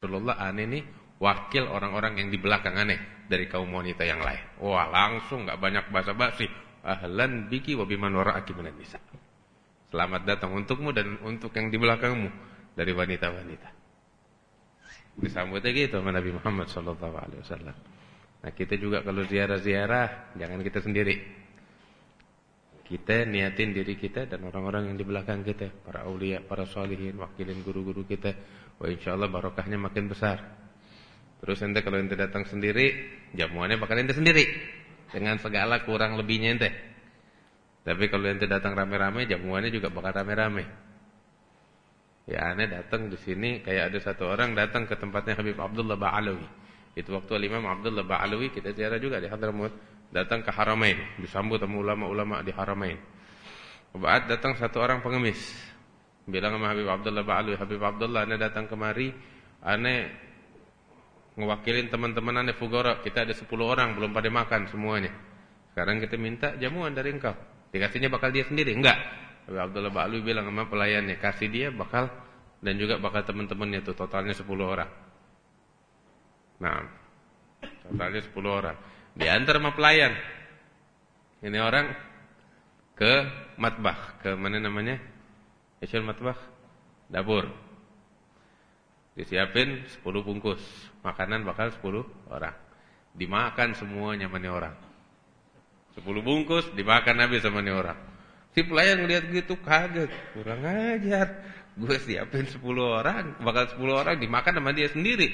Rasulullah, aneh nih wakil orang-orang yang di belakang aneh dari kaum wanita yang lain. Wah, langsung gak banyak basa-basi. Ahlan biki wa biman wara'aki minan nisa. Selamat datang untukmu dan untuk yang di belakangmu dari wanita-wanita. Disambutnya gitu sama Nabi Muhammad SAW. Nah, kita juga kalau ziarah-ziarah jangan kita sendiri. Kita niatin diri kita dan orang-orang yang di belakang kita, para aulia, para sholihin, wakilin guru-guru kita. Wah, insyaallah barokahnya makin besar. Terus ente kalau ente datang sendiri, jamuannya bakal ente sendiri dengan segala kurang lebihnya ente. Tapi kalau ente datang rame-rame, jamuannya juga bakal rame-rame. Ya, aneh datang di sini kayak ada satu orang datang ke tempatnya Habib Abdullah Ba'alawi. Itu waktu Imam Abdullah Ba'alawi kita ziarah juga di Hadramaut, datang ke Haramain, disambut sama ulama-ulama di Haramain. Ba'ad datang satu orang pengemis. Bilang sama Habib Abdullah Ba'alawi, Habib Abdullah, aneh datang kemari, aneh ngewakilin teman-teman aneh fugara, kita ada 10 orang belum pada makan semuanya. Sekarang kita minta jamuan dari engkau. Dikasihnya bakal dia sendiri? Enggak. Habib Abdullah Ba'alawi bilang sama pelayannya, kasih dia bakal dan juga bakal teman-temannya tuh, totalnya 10 orang. Nah, totalnya 10 orang. Diantar sama pelayan. Ini orang ke matbah, ke mana namanya? Isyul matbah, dapur. Disiapin 10 bungkus. Makanan bakal 10 orang. Dimakan semuanya sama nih orang. 10 bungkus dimakan habis sama nih orang. Si pelayan ngeliat gitu kaget, kurang ajar. Gue siapin 10 orang, bakal 10 orang dimakan sama dia sendiri.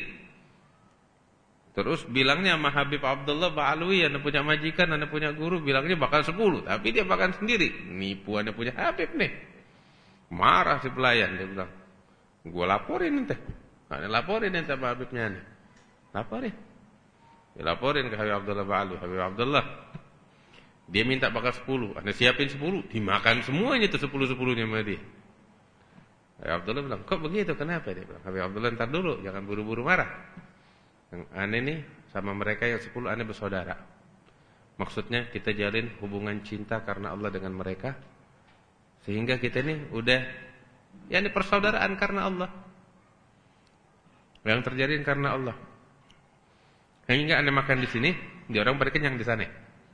Terus bilangnya sama Habib Abdullah Ba'alawi, anda punya majikan, anda punya guru, bilangnya bakal 10, tapi dia makan sendiri. Nipu anda punya Habib nih. Marah si pelayan, dia bilang, gue laporin ente. Anda laporin ente sama Habibnya nih. Laporin. Dilaporin ke Habib Abdullah Ba'alawi. Habib Abdullah, dia minta bakal 10, anda siapin 10, dimakan semuanya tuh 10-10-nya sama dia. Habib Abdullah bilang, kok begitu, kenapa? Dia bilang, Habib Abdullah ntar dulu, jangan buru-buru marah. Yang aneh nih sama mereka yang 10 aneh bersaudara. Maksudnya kita jalin hubungan cinta karena Allah dengan mereka, sehingga kita nih udah ya ini persaudaraan karena Allah. Yang terjadi karena Allah. Hingga aneh makan di sini, dia orang pada kenyang di sana.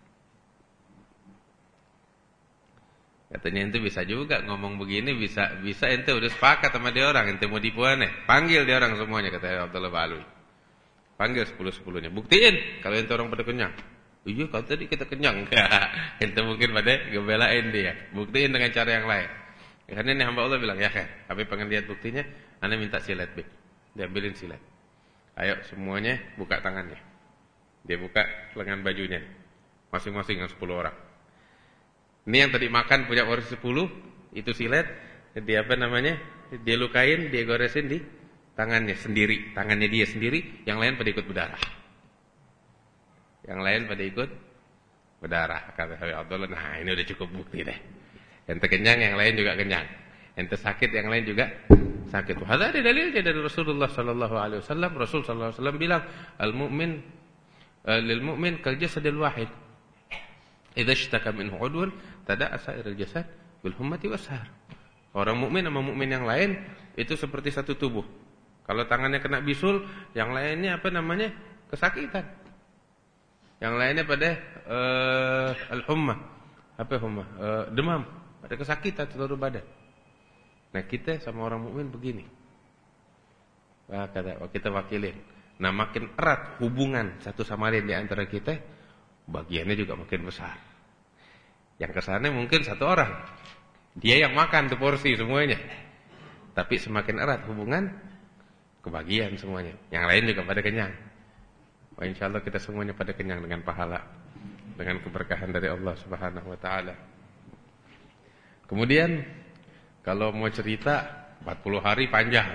Katanya ente bisa juga ngomong begini, bisa ente udah sepakat sama dia orang, ente mau tipu aneh. Panggil dia orang semuanya, kata Abdullah Ba'alawi. Panggil 10-10-nya. Buktiin kalau ente orang pada kenyang. Iya, kalau tadi kita kenyang. Ente mungkin pada ngebelain dia. Buktiin dengan cara yang lain. Karena ini hamba Allah bilang, ya kan, tapi pengen lihat buktinya, anda minta silet, Bik. Dia ambilin silet. Ayo semuanya buka tangannya. Dia buka lengan bajunya. Masing-masing yang 10 orang. Ini yang tadi makan punya orang 10, itu silet. Dia apa namanya? Dia lukain, dia goresin di tangannya sendiri, tangannya dia sendiri, yang lain pada ikut berdarah. Yang lain pada ikut berdarah. Kata Habib Abdullah, nah ini udah cukup bukti deh. Ente kenyang, yang lain juga kenyang. Ente sakit, yang lain juga sakit. Ada dalilnya dari Rasulullah sallallahu alaihi wasallam. Rasul sallallahu alaihi wasallam bilang, al-mu'min lil mu'min kal jasadil wahid. Idza ishtaka minhu 'udwun tada'a sa'irul jasad bil hummati washar. Orang mukmin sama mukmin yang lain itu seperti satu tubuh. Kalau tangannya kena bisul, yang lainnya apa namanya? Kesakitan. Yang lainnya pada al-hummah. Apa hummah? Demam, pada kesakitan seluruh badan. Nah, kita sama orang mukmin begini. Wah, kita wakilin. Nah, makin erat hubungan satu sama lain di antara kita, bagiannya juga makin besar. Yang kesana mungkin satu orang. Dia yang makan tuh porsi semuanya. Tapi semakin erat hubungan, kebagian semuanya. Yang lain juga pada kenyang. Wah, insyaallah kita semuanya pada kenyang dengan pahala, dengan keberkahan dari Allah Subhanahu wa taala. Kemudian kalau mau cerita 40 hari panjang.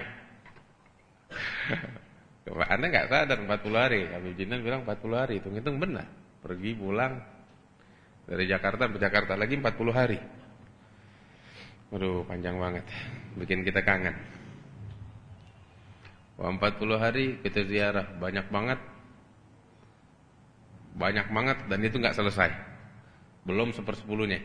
Anda enggak sadar 40 hari. Habib Jinan bilang 40 hari, hitung-hitung benar. Pergi pulang dari Jakarta ke Jakarta lagi 40 hari. Waduh, panjang banget. Bikin kita kangen. 40 hari kita ziarah, banyak banget dan itu enggak selesai. Belum 1/10-nya.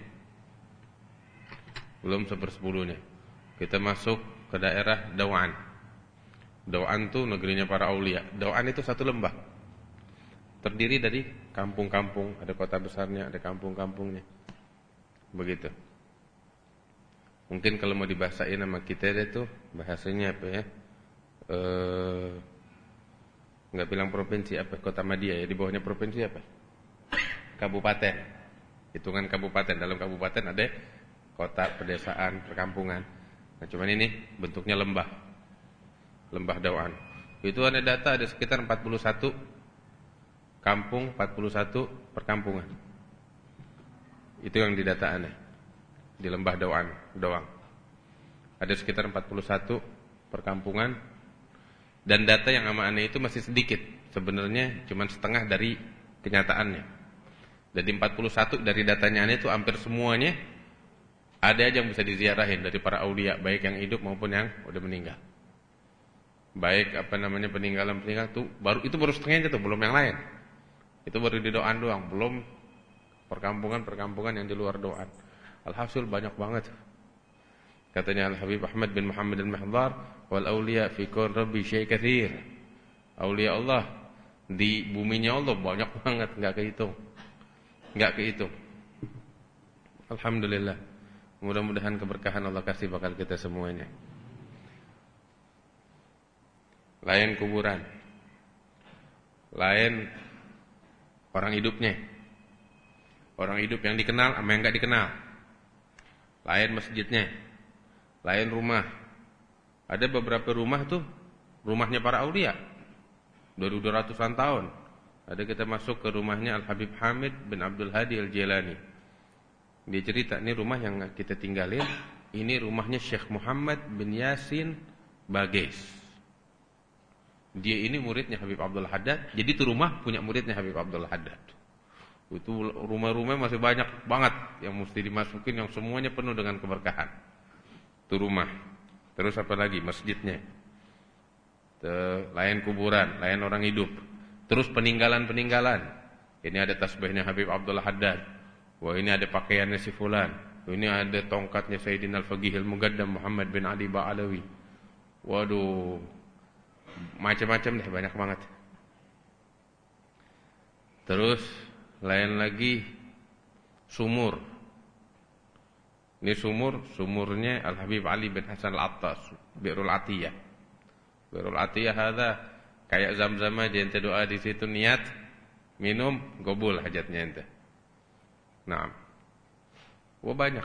Belum 1/10-nya. Kita masuk ke daerah Dawan. Dauan tuh negerinya para aulia. Dauan itu satu lembah. Terdiri dari kampung-kampung, ada kota besarnya, ada kampung-kampungnya. Begitu. Mungkin kalau mau dibahasain sama kita itu bahasanya apa ya? Enggak bilang provinsi apa, kota Madia ya, di bawahnya provinsi apa? Kabupaten. Hitungan kabupaten, dalam kabupaten ada kota, pedesaan, perkampungan. Nah, cuman ini bentuknya lembah. Lembah Dauan. Itu ada data ada sekitar 41 kampung, 41 perkampungan. Itu yang didataannya di lembah Dauan doang. Ada sekitar 41 perkampungan dan data yang ama aneh itu masih sedikit. Sebenarnya cuma setengah dari kenyataannya. Jadi 41 dari datanya aneh itu hampir semuanya ada aja yang bisa diziarahin dari para aulia, baik yang hidup maupun yang udah meninggal. Baik peninggalan tuh baru setengahnya tuh, belum yang lain. Itu baru di Dauan doang, belum perkampungan-perkampungan yang di luar Dauan. Alhasil banyak banget. Katanya Al-Habib Ahmad bin Muhammad Al-Mihdhar, wal auliya fi kun rabbi syai' katsir. Aulia Allah di buminya Allah banyak banget, enggak kehitung. Alhamdulillah. Mudah-mudahan keberkahan Allah kasih bakal kita semuanya. Lain kuburan, lain orang hidupnya, orang hidup yang dikenal sama yang enggak dikenal, lain masjidnya, lain rumah. Ada beberapa rumah tuh rumahnya para aulia dari 200-an tahun. Ada kita masuk ke rumahnya Al-Habib Hamid bin Abdul Hadi Al-Jilani. Dia cerita, ini rumah yang kita tinggalin, ini rumahnya Syekh Muhammad bin Yasin Bagais. Dia ini muridnya Habib Abdul Haddad. Jadi itu rumah punya muridnya Habib Abdul Haddad. Itu rumah-rumah masih banyak banget yang mesti dimasukin, yang semuanya penuh dengan keberkahan. Itu rumah. Terus apa lagi? Masjidnya. Lain kuburan, lain orang hidup. Terus peninggalan-peninggalan. Ini ada tasbihnya Habib Abdul Haddad. Wah, ini ada pakaiannya si fulan. Ini ada tongkatnya Sayyidina Al-Faqih Al-Mugaddam Muhammad bin Ali Ba'alawi. Waduh, macam-macam deh, banyak banget. Terus lain lagi sumur. Ini sumurnya Al-Habib Ali bin Hasan Al-Attas, Bi'rul Atiyah. Bi'rul Atiyah hadza kayak Zam-Zam aja, ente doa di situ niat minum gobul hajatnya ente. Nah, banyak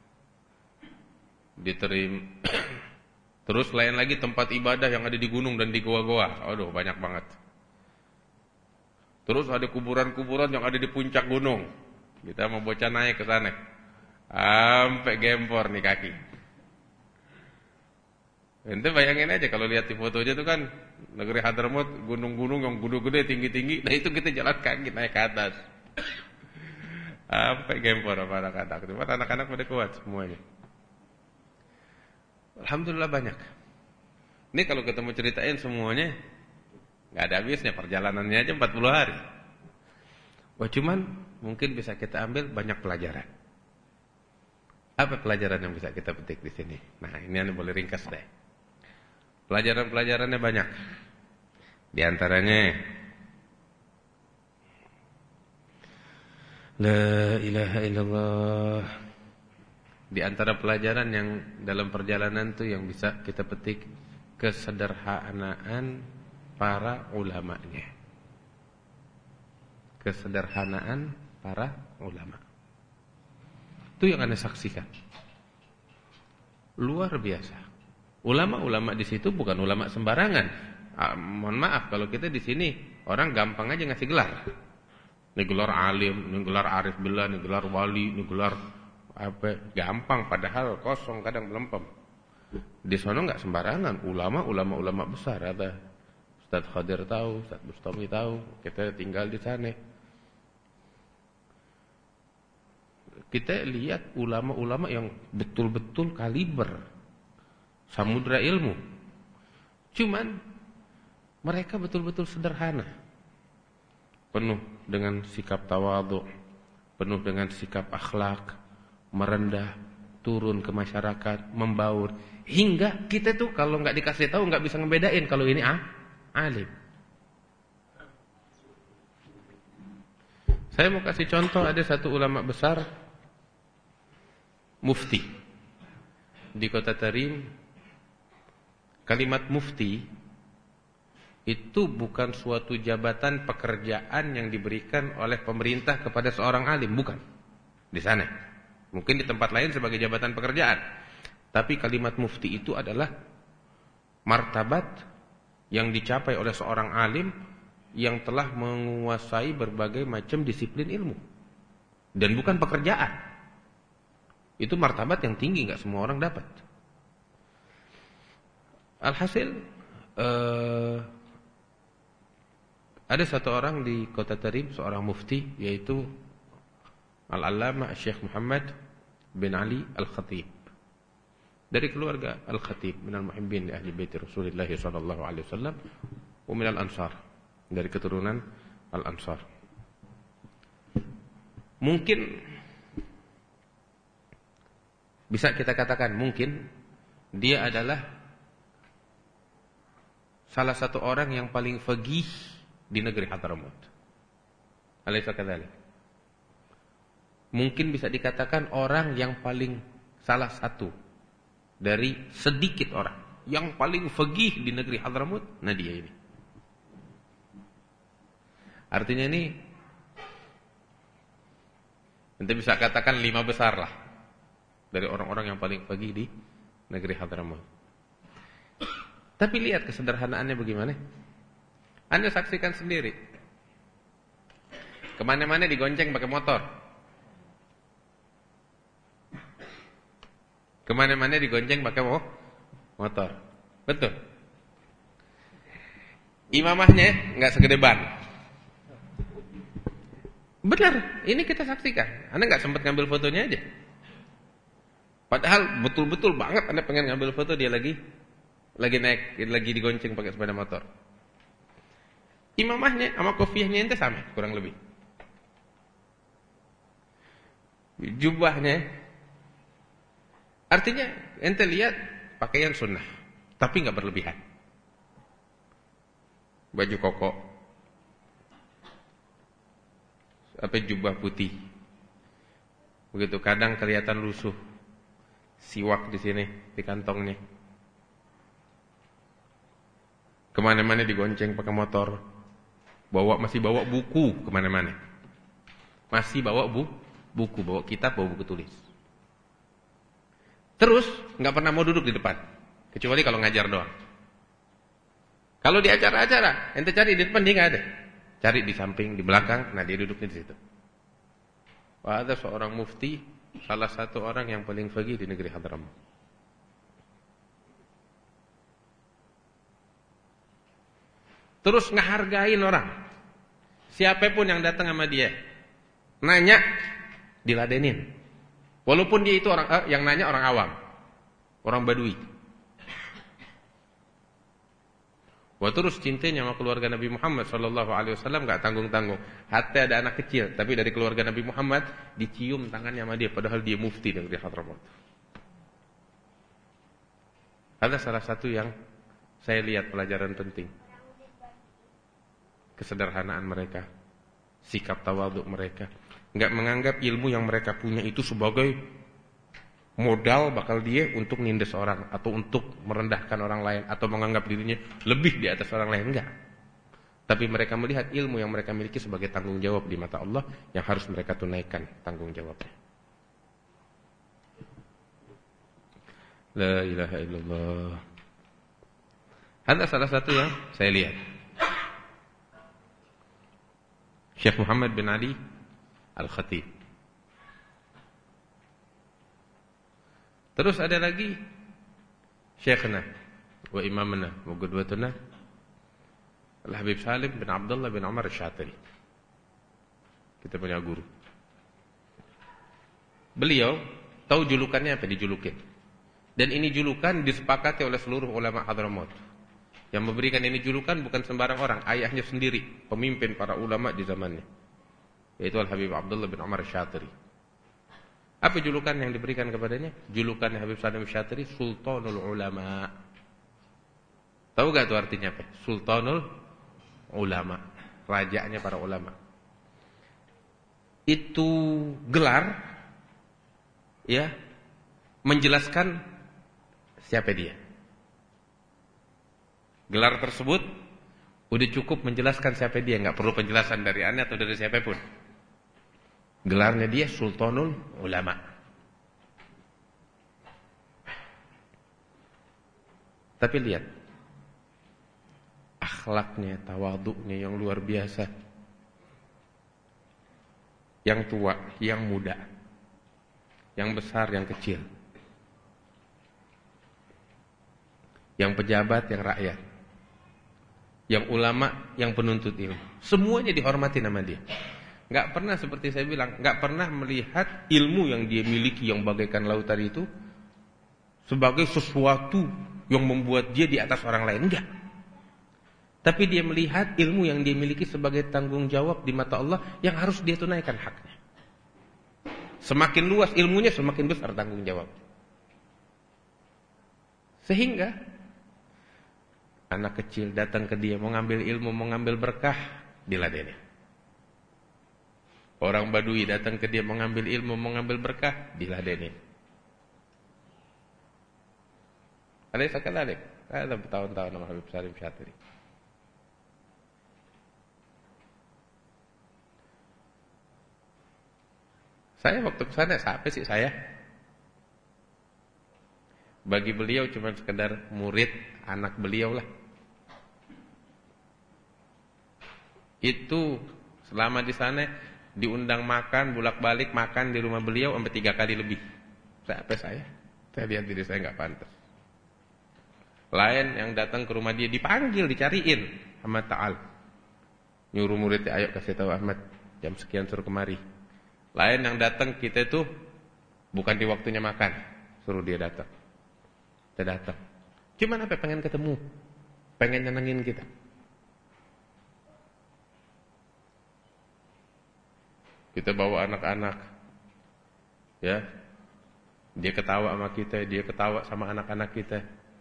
diterima. Terus lain lagi tempat ibadah yang ada di gunung dan di goa-goa. Aduh, banyak banget. Terus ada kuburan-kuburan yang ada di puncak gunung. Kita mau bocah naik ke sana. Sampai gempor nih kaki. Ente bayangin aja kalau lihat di fotonya itu kan negeri Hadramaut, gunung-gunung yang gede-gede, tinggi-tinggi. Nah itu kita jalan kaki naik ke atas. Sampai gempor sama anak-anak. Cuma anak-anak pada kuat semuanya. Alhamdulillah banyak. Ini kalau kita mau ceritain semuanya nggak ada habisnya, perjalanannya aja 40 hari. Wah, cuman mungkin bisa kita ambil banyak pelajaran. Apa pelajaran yang bisa kita petik di sini? Nah, ini Anda boleh ringkas deh. Pelajaran-pelajarannya banyak. Di antaranya La ilaha illallah. Di antara pelajaran yang dalam perjalanan itu yang bisa kita petik, kesederhanaan para ulamanya. Kesederhanaan para ulama. Itu yang Anda saksikan. Luar biasa. Ulama-ulama di situ bukan ulama sembarangan. Mohon maaf kalau kita di sini orang gampang aja ngasih gelar. Ini gelar alim, ini gelar arif billah, ini gelar wali, ini gelar apa, gampang padahal kosong, kadang melempem. Di sana enggak sembarangan, ulama besar. Ada Ustaz Khadir tahu, Ustaz Bustami tahu, kita tinggal di sana. Kita lihat ulama-ulama yang betul-betul kaliber samudra ilmu. Cuman mereka betul-betul sederhana. Penuh dengan sikap tawadhu, penuh dengan sikap akhlak, merendah, turun ke masyarakat, membaur. Hingga kita tuh kalau nggak dikasih tahu nggak bisa ngebedain kalau ini alim. Saya mau kasih contoh, ada satu ulama besar, mufti di kota Tarim. Kalimat mufti itu bukan suatu jabatan pekerjaan yang diberikan oleh pemerintah kepada seorang alim, bukan. Di sana. Mungkin di tempat lain sebagai jabatan pekerjaan. Tapi kalimat mufti itu adalah martabat yang dicapai oleh seorang alim yang telah menguasai berbagai macam disiplin ilmu. Dan bukan pekerjaan. Itu martabat yang tinggi, gak semua orang dapat. Alhasil, ada satu orang di kota Tarim, seorang mufti, yaitu Al-Allamah Syekh Muhammad bin Ali Al-Khatib. Dari keluarga Al-Khatib, minal muhibbin li ahli baiti Rasulullah sallallahu alaihi wasallam wa minal ansar, dari keturunan Al-Ansar. Mungkin bisa kita katakan, mungkin dia adalah salah satu orang yang paling faqih di negeri Hadramaut. Alaysa kadzalik? Mungkin bisa dikatakan orang yang paling, salah satu dari sedikit orang yang paling faqih di negeri Hadramaut. Nah, dia ini. Artinya ini nanti bisa katakan 5 besar lah dari orang-orang yang paling faqih di negeri Hadramaut. Tapi lihat kesederhanaannya bagaimana. Anda saksikan sendiri. Kemana-mana digonceng pakai motor. Kemana-mana digonceng pakai motor. Betul. Imamahnya nggak segede ban. Benar, ini kita saksikan. Anda nggak sempat ngambil fotonya aja. Padahal betul-betul banget Anda pengen ngambil foto, dia lagi naik, lagi digonceng pakai sepeda motor. Imamahnya sama kopiahnya ente sama, kurang lebih. Jubahnya, artinya ente lihat pakaian sunnah, tapi nggak berlebihan. Baju koko, jubah putih, begitu. Kadang kelihatan lusuh, siwak di sini, di kantongnya. Kemana-mana digonceng pakai motor. Masih bawa buku kemana-mana. Masih bawa buku, bawa kitab, bawa buku tulis. Terus nggak pernah mau duduk di depan, kecuali kalau ngajar doang. Kalau di acara-acara, ente cari di depan dia nggak ada. Cari di samping, di belakang, nah dia duduknya di situ. Wah, ada seorang mufti, salah satu orang yang paling faqih di negeri Hadramaut. Terus ngehargain orang. Siapapun yang datang sama dia, nanya, diladenin. Walaupun dia itu orang yang nanya orang awam, orang Badui. Wah, terus cintanya sama keluarga Nabi Muhammad sallallahu alaihi wasallam enggak tanggung-tanggung. Hatta ada anak kecil, tapi dari keluarga Nabi Muhammad dicium tangannya sama dia, padahal dia mufti negeri Hadramaut. Ada salah satu yang saya lihat pelajaran penting. Kesederhanaan mereka, sikap tawadhu mereka, enggak menganggap ilmu yang mereka punya itu sebagai modal bakal dia untuk nindes orang atau untuk merendahkan orang lain atau menganggap dirinya lebih di atas orang lain, enggak. Tapi mereka melihat ilmu yang mereka miliki sebagai tanggung jawab di mata Allah yang harus mereka tunaikan tanggung jawabnya. La ilaha illallah. Ada salah satu yang saya lihat. Syekh Muhammad bin Ali Al-Khatib. Terus ada lagi Syekhna wa imamna wa qudwatuna Al-Habib Salim bin Abdullah bin Umar Asy-Syatiri. Kita punya guru. Beliau tahu julukannya apa dijulukin. Dan ini julukan disepakati oleh seluruh ulama Hadramaut. Yang memberikan ini julukan bukan sembarang orang, ayahnya sendiri, pemimpin para ulama di zamannya, yaitu Al-Habib Abdullah bin Umar Asy-Syatiri. Apa julukan yang diberikan kepadanya? Julukan Habib Salim Syatiri, Sultanul Ulama. Tahu gak itu artinya apa? Sultanul Ulama, rajanya para ulama. Itu gelar ya menjelaskan siapa dia. Gelar tersebut udah cukup menjelaskan siapa dia, enggak perlu penjelasan dari anda atau dari siapapun. Gelarnya dia Sultanul Ulama. Tapi lihat akhlaknya, tawadhu'nya yang luar biasa. Yang tua, yang muda, yang besar, yang kecil, yang pejabat, yang rakyat, yang ulama, yang penuntut ilmu, semuanya dihormati nama dia. Gak pernah, seperti saya bilang, gak pernah melihat ilmu yang dia miliki yang bagaikan lautan itu sebagai sesuatu yang membuat dia di atas orang lain. Enggak. Tapi dia melihat ilmu yang dia miliki sebagai tanggung jawab di mata Allah yang harus dia tunaikan haknya. Semakin luas ilmunya, semakin besar tanggung jawab. Sehingga anak kecil datang ke dia mau ngambil ilmu, mau ngambil berkah, diladeni. Orang Badui datang ke dia mau ngambil ilmu, mau ngambil berkah, diladeni. Ada sekali ada bertahun-tahun nama Habib Salim Syatiri. Saya waktu kesana, siapa sih saya? Bagi beliau cuma sekedar murid, anak beliau lah. Itu selama di sana diundang makan, bolak-balik makan di rumah beliau sampai 3 kali lebih. Siapa saya? Saya lihat diri saya nggak pantas. Lain yang datang ke rumah dia dipanggil, dicariin Ahmad Ta'al. Nyuruh muridnya, ayo kasih tahu Ahmad, jam sekian suruh kemari. Lain yang datang kita itu bukan di waktunya makan, suruh dia datang. Dia datang. Cuman apa? Pengen ketemu, pengen nyenengin kita. Kita bawa anak-anak, ya, dia ketawa sama kita, dia ketawa sama anak-anak kita.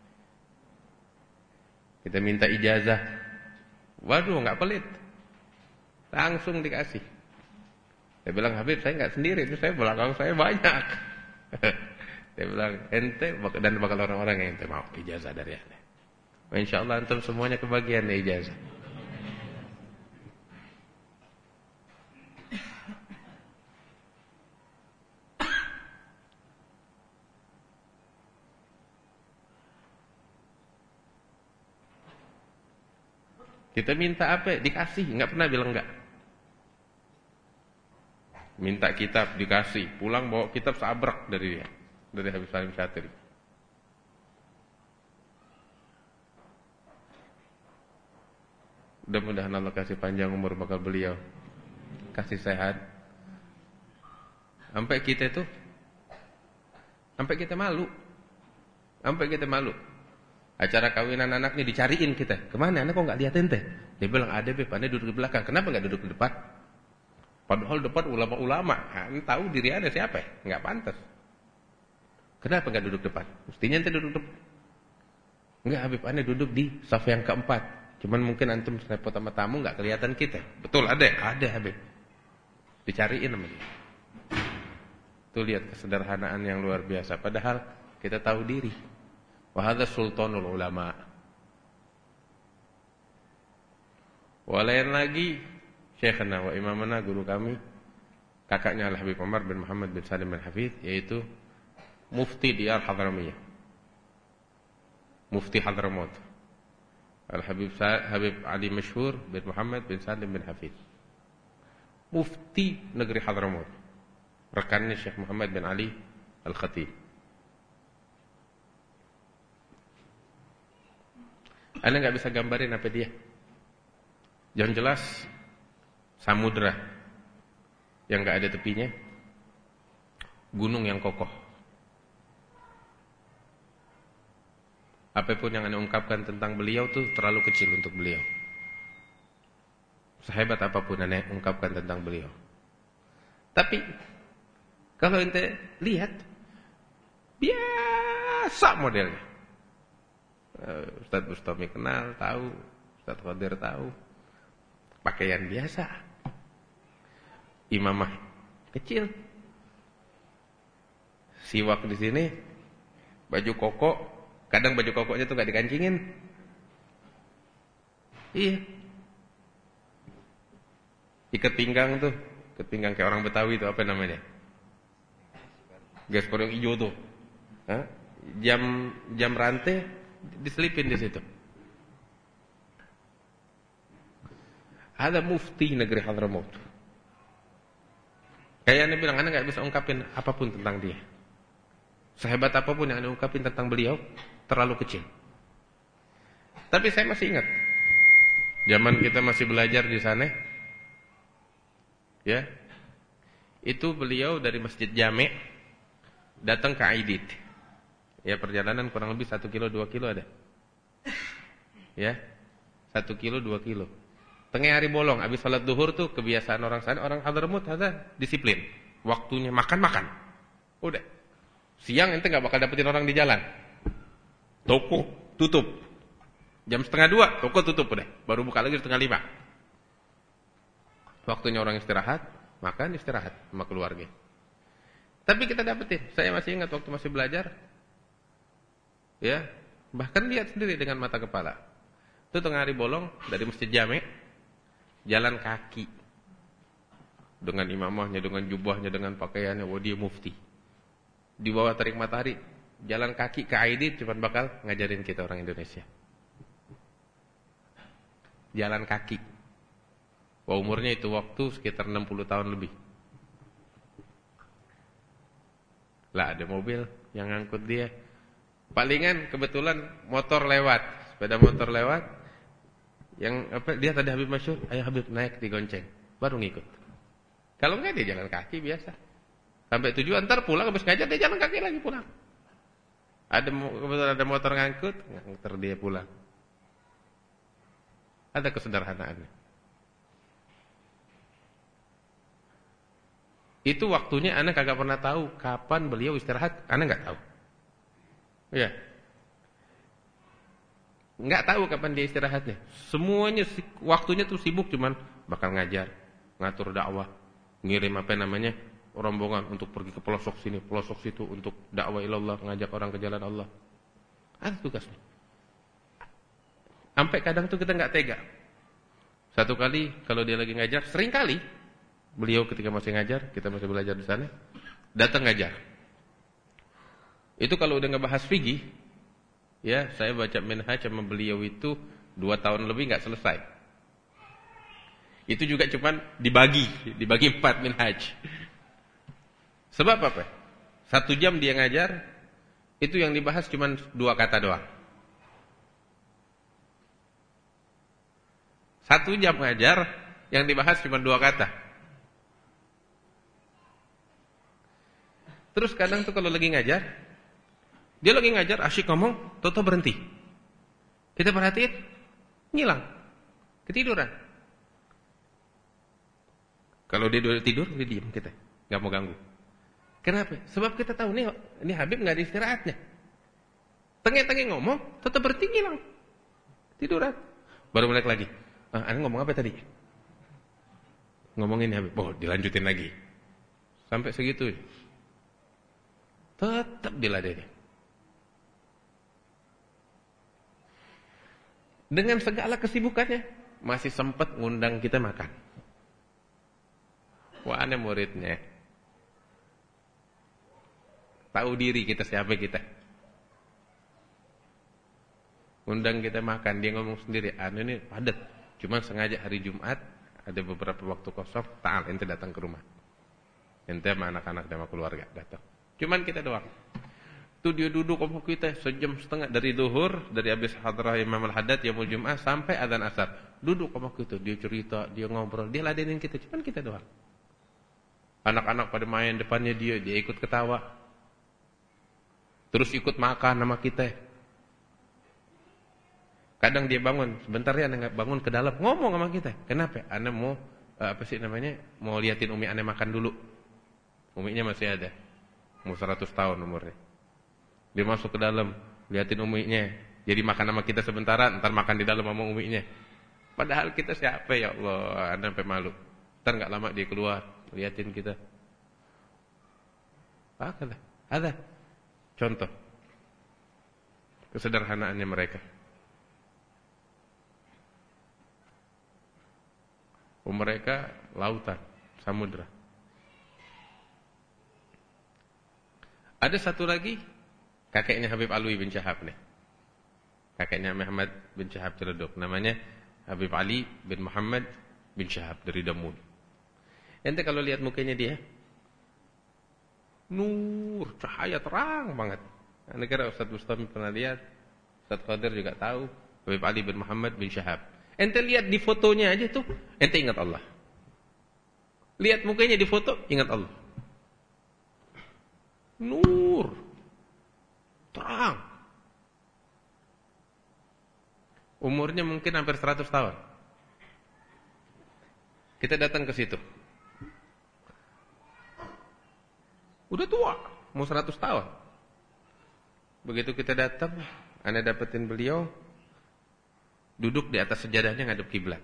Kita minta ijazah, waduh, nggak pelit, langsung dikasih. Saya bilang, Habib, saya nggak sendiri, itu saya belakang saya banyak. Dia bilang, ente dan bakal orang-orang yang ente mau ijazah dari anda. Insyaallah antum semuanya kebagian ijazah. Kita minta apa? Dikasih, nggak pernah bilang enggak. Minta kitab dikasih, pulang bawa kitab sabrak dari dia, dari Habib Salim Syatiri. Mudah-mudahan Allah kasih panjang umur bakal beliau, kasih sehat. Sampai kita malu. Acara kawinan anaknya dicariin kita. Kemana? Anak kok nggak lihat ente? Dia bilang ada, Beb, anda duduk di belakang. Kenapa nggak duduk di depan? Padahal depan ulama-ulama. Tahu diri anda siapa? Nggak pantas. Kenapa nggak duduk depan? Mestinya ente duduk depan. Nggak, Habib, anda duduk di saf yang keempat. Cuman mungkin antum repot sama tamu nggak kelihatan kita. Betul, ada Habib. Dicariin sama dia. Tuh lihat kesederhanaan yang luar biasa. Padahal kita tahu diri. Wa hadza sultanul ulama. Walain lagi syekhna wa imamana, guru kami, kakaknya Al-Habib Umar bin Muhammad bin Salim bin Hafidh, yaitu mufti Diyar Hadramiyah, mufti Hadramaut, Al-Habib Habib Ali Masyhur bin Muhammad bin Salim bin Hafidh, mufti negeri Hadramaut, rekannya Syekh Muhammad bin Ali Al-Khatib. Anda nggak bisa gambarin apa dia. Yang jelas samudra yang nggak ada tepinya, gunung yang kokoh. Apapun yang Anda ungkapkan tentang beliau tuh terlalu kecil untuk beliau. Sehebat apapun Anda ungkapkan tentang beliau. Tapi Kalau ente lihat, biasa modelnya. Ustaz Bustami kenal, tahu. Ustaz Qadir tahu. Pakaian biasa. Imamah kecil. Siwak di sini, baju koko. Kadang baju kokonya tuh gak dikancingin. Iya. Ikat pinggang tuh, ikat pinggang kayak orang Betawi itu apa namanya? Gasper yang hijau tuh. Hah? Jam rantai diselipin di situ. Ada mufti negeri Hadramaut. Kayaknya bilang, Anda gak bisa ungkapin apapun tentang dia. Sehebat apapun yang Anda ungkapin tentang beliau, terlalu kecil. Tapi saya masih ingat, zaman kita masih belajar di sana, ya, itu beliau dari Masjid Jami' datang ke Aidit. Ya, perjalanan kurang lebih 1 kilo 2 kilo ada. Ya, 1 kilo 2 kilo. Tengah hari bolong, habis salat duhur tuh kebiasaan orang sana, orang Hadramaut ada disiplin. Waktunya makan. Udah. Siang ente gak bakal dapetin orang di jalan. Toko tutup. Jam 1:30 toko tutup udah. Baru buka lagi 4:30. Waktunya orang istirahat, makan istirahat sama keluarga. Tapi kita dapetin. Saya masih ingat waktu masih belajar. Ya, bahkan lihat sendiri dengan mata kepala. Itu tengah hari bolong dari Masjid Jami' jalan kaki. Dengan imamahnya, dengan jubahnya, dengan pakaiannya, dia mufti. Di bawah terik matahari, jalan kaki ke Aidit cuma bakal ngajarin kita orang Indonesia. Jalan kaki. Wah, umurnya itu waktu sekitar 60 tahun lebih. Lah ada mobil yang ngangkut dia. Palingan kebetulan motor lewat, sepeda motor lewat. Yang apa? Dia tadi Habib Masyur, ayo Habib naik digonceng, baru ngikut. Kalau enggak dia jalan kaki biasa. Sampai tujuan, ntar pulang habis ngajar dia jalan kaki lagi pulang. Kebetulan ada motor ngangkut, nganter dia pulang. Ada kesederhanaannya. Itu waktunya Anda kagak pernah tahu kapan beliau istirahat, Anda enggak tahu. Iya. Enggak tahu kapan dia istirahatnya. Semuanya waktunya tuh sibuk, cuman bakal ngajar, ngatur dakwah, ngirim apa namanya rombongan untuk pergi ke pelosok sini, pelosok situ untuk dakwah ilallah, ngajak orang ke jalan Allah. Ada tugasnya. Sampai kadang tuh kita enggak tega. Satu kali kalau dia lagi ngajar, sering kali beliau ketika masih ngajar, kita masih belajar di sana, datang ngajar. Itu kalau udah ngebahas fikih, ya, saya baca minhaj sama beliau itu 2 tahun lebih enggak selesai. Itu juga cuman dibagi 4 minhaj. Sebab apa? 1 jam dia ngajar, itu yang dibahas cuman 2 kata doang. 1 jam ngajar, yang dibahas cuma 2 kata. Terus kadang tuh kalau lagi ngajar, dia lagi ngajar asyik ngomong, toto berhenti. Kita perhatiin, ngilang, ketiduran. Kalau dia tidur, dia diam kita, nggak mau ganggu. Kenapa? Sebab kita tahu ini Habib nggak ada istirahatnya. Tengah-tengah ngomong, toto berhenti, ngilang, tiduran. Baru balik lagi. Anda ngomong apa tadi? Ngomongin Habib. Oh, dilanjutin lagi. Sampai segitu. Tetap diladeni. Dengan segala kesibukannya, masih sempat ngundang kita makan. Wah, aneh muridnya. Tahu diri kita siapa kita. Ngundang kita makan, dia ngomong sendiri, ini padat. Cuma sengaja hari Jumat ada beberapa waktu kosong, ta'al ente datang ke rumah. Ente sama anak-anak sama keluarga datang. Cuman kita doang. Itu dia duduk sama kita 1,5 jam dari duhur, dari habis hadrah Imam Al-Haddad yaumul Jum'ah sampai adzan asar. Duduk sama kita, dia cerita, dia ngobrol, dia ladenin kita, cuman kita doang. Anak-anak pada main depannya dia ikut ketawa. Terus ikut makan sama kita. Kadang dia bangun, sebentar ya Anda bangun ke dalam, ngomong sama kita. Kenapa? Anda mau mau liatin umi Anda makan dulu. Uminya masih ada. Umur 100 tahun umurnya. Dia masuk ke dalam, liatin uminya. Jadi makan sama kita sementara, ntar makan di dalam sama uminya. Padahal kita siapa ya Allah, Anda sampai malu. Ntar gak lama dia keluar, liatin kita. Ada. Contoh. Kesederhanaannya mereka. Mereka lautan, samudra. Ada satu lagi, kakeknya Habib Alwi bin Syahab nih. Kakeknya Muhammad bin Syahab Ciledug. Namanya Habib Ali bin Muhammad bin Syahab dari Damun. Ente kalau lihat mukanya dia, nur, cahaya terang banget. Anda kira Ustaz Bustami pernah lihat, Ustaz Qadir juga tahu, Habib Ali bin Muhammad bin Syahab. Ente lihat di fotonya aja tuh, ente ingat Allah. Lihat mukanya di foto, ingat Allah. Nur, terang. Umurnya mungkin hampir 100 tahun. Kita datang ke situ. Udah tua, mau 100 tahun. Begitu kita datang, Anda dapetin beliau duduk di atas sejadahnya ngadep kiblat.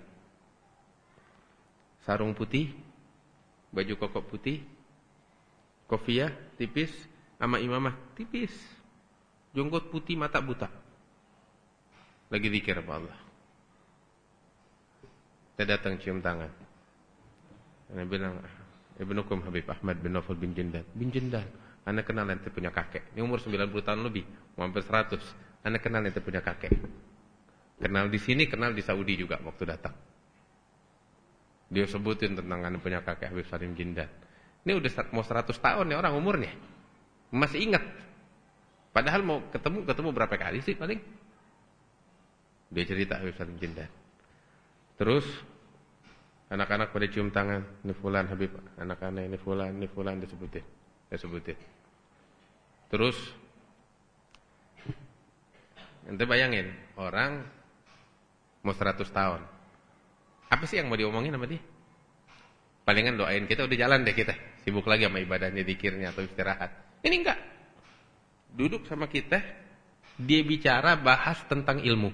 Sarung putih, baju koko putih, kopiah tipis, sama imamah tipis. Jenggot putih, mata buta. Lagi zikir sama Allah. Kita datang cium tangan. Anda bilang, Ibnukum Habib Ahmad bin Naufal bin Jindal. Bin Jindal, Anda kenal ente punya kakek. Ini umur 90 tahun lebih, hampir 100. Anda kenal ente punya kakek. Kenal di sini, kenal di Saudi juga waktu datang. Dia sebutin tentang Anda punya kakek Habib Salim Jindal. Ini udah mau 100 tahun ya orang umurnya. Masih ingat. Padahal mau ketemu berapa kali sih paling? Dia cerita Habib Salim Jindal. Terus anak-anak pada cium tangan, ini fulan Habib, anak-anak ini fulan disebutin. Terus ente bayangin, orang mau 100 tahun. Apa sih yang mau diomongin sama dia? Palingan doain kita udah jalan deh kita. Sibuk lagi sama ibadahnya, zikirnya atau istirahat. Ini enggak. Duduk sama kita, dia bicara bahas tentang ilmu.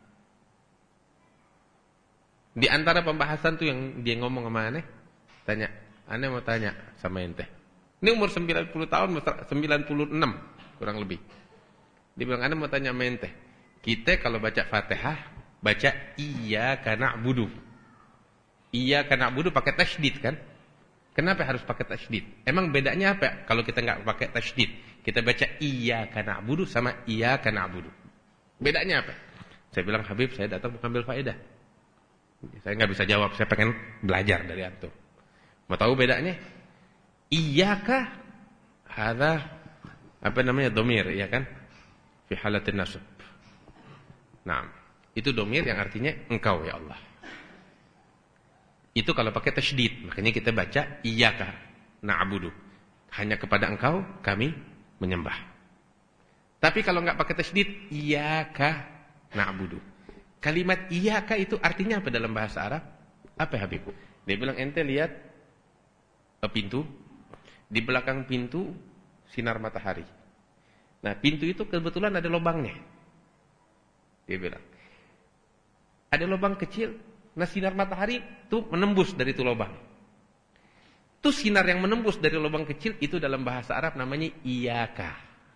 Di antara pembahasan tuh yang dia ngomong sama aneh, tanya, aneh mau tanya sama ente. Ini umur 90 tahun, 96 kurang lebih. Dia bilang, aneh mau tanya sama ente. Kita kalau baca Fatihah, baca iyyaka na'budu. Iyyaka na'budu pakai tasydid kan? Kenapa harus pakai tasydid? Emang bedanya apa kalau kita enggak pakai tasydid? Kita baca iyyaka na'budu sama iyyaka na'budu. Bedanya apa? Saya bilang, Habib, saya datang mengambil faedah. Saya enggak bisa jawab, saya pengen belajar dari antum. Mau tahu bedanya? Iyyaka hadza apa namanya dhamir, ya kan? Fi halatin nasab. Nah, itu dhamir yang artinya engkau ya Allah. Itu kalau pakai tasydid, makanya kita baca iyyaka na'budu. Hanya kepada engkau kami menyembah. Tapi kalau enggak pakai tasydid, iyyaka na'budu. Kalimat iyyaka itu artinya apa dalam bahasa Arab? Apa Habib? Dia bilang, ente lihat pintu, di belakang pintu sinar matahari. Nah, pintu itu kebetulan ada lubangnya. Dia bilang, ada lubang kecil, nah sinar matahari itu menembus dari itu lubang. Itu sinar yang menembus dari lubang kecil itu dalam bahasa Arab namanya iyyaka.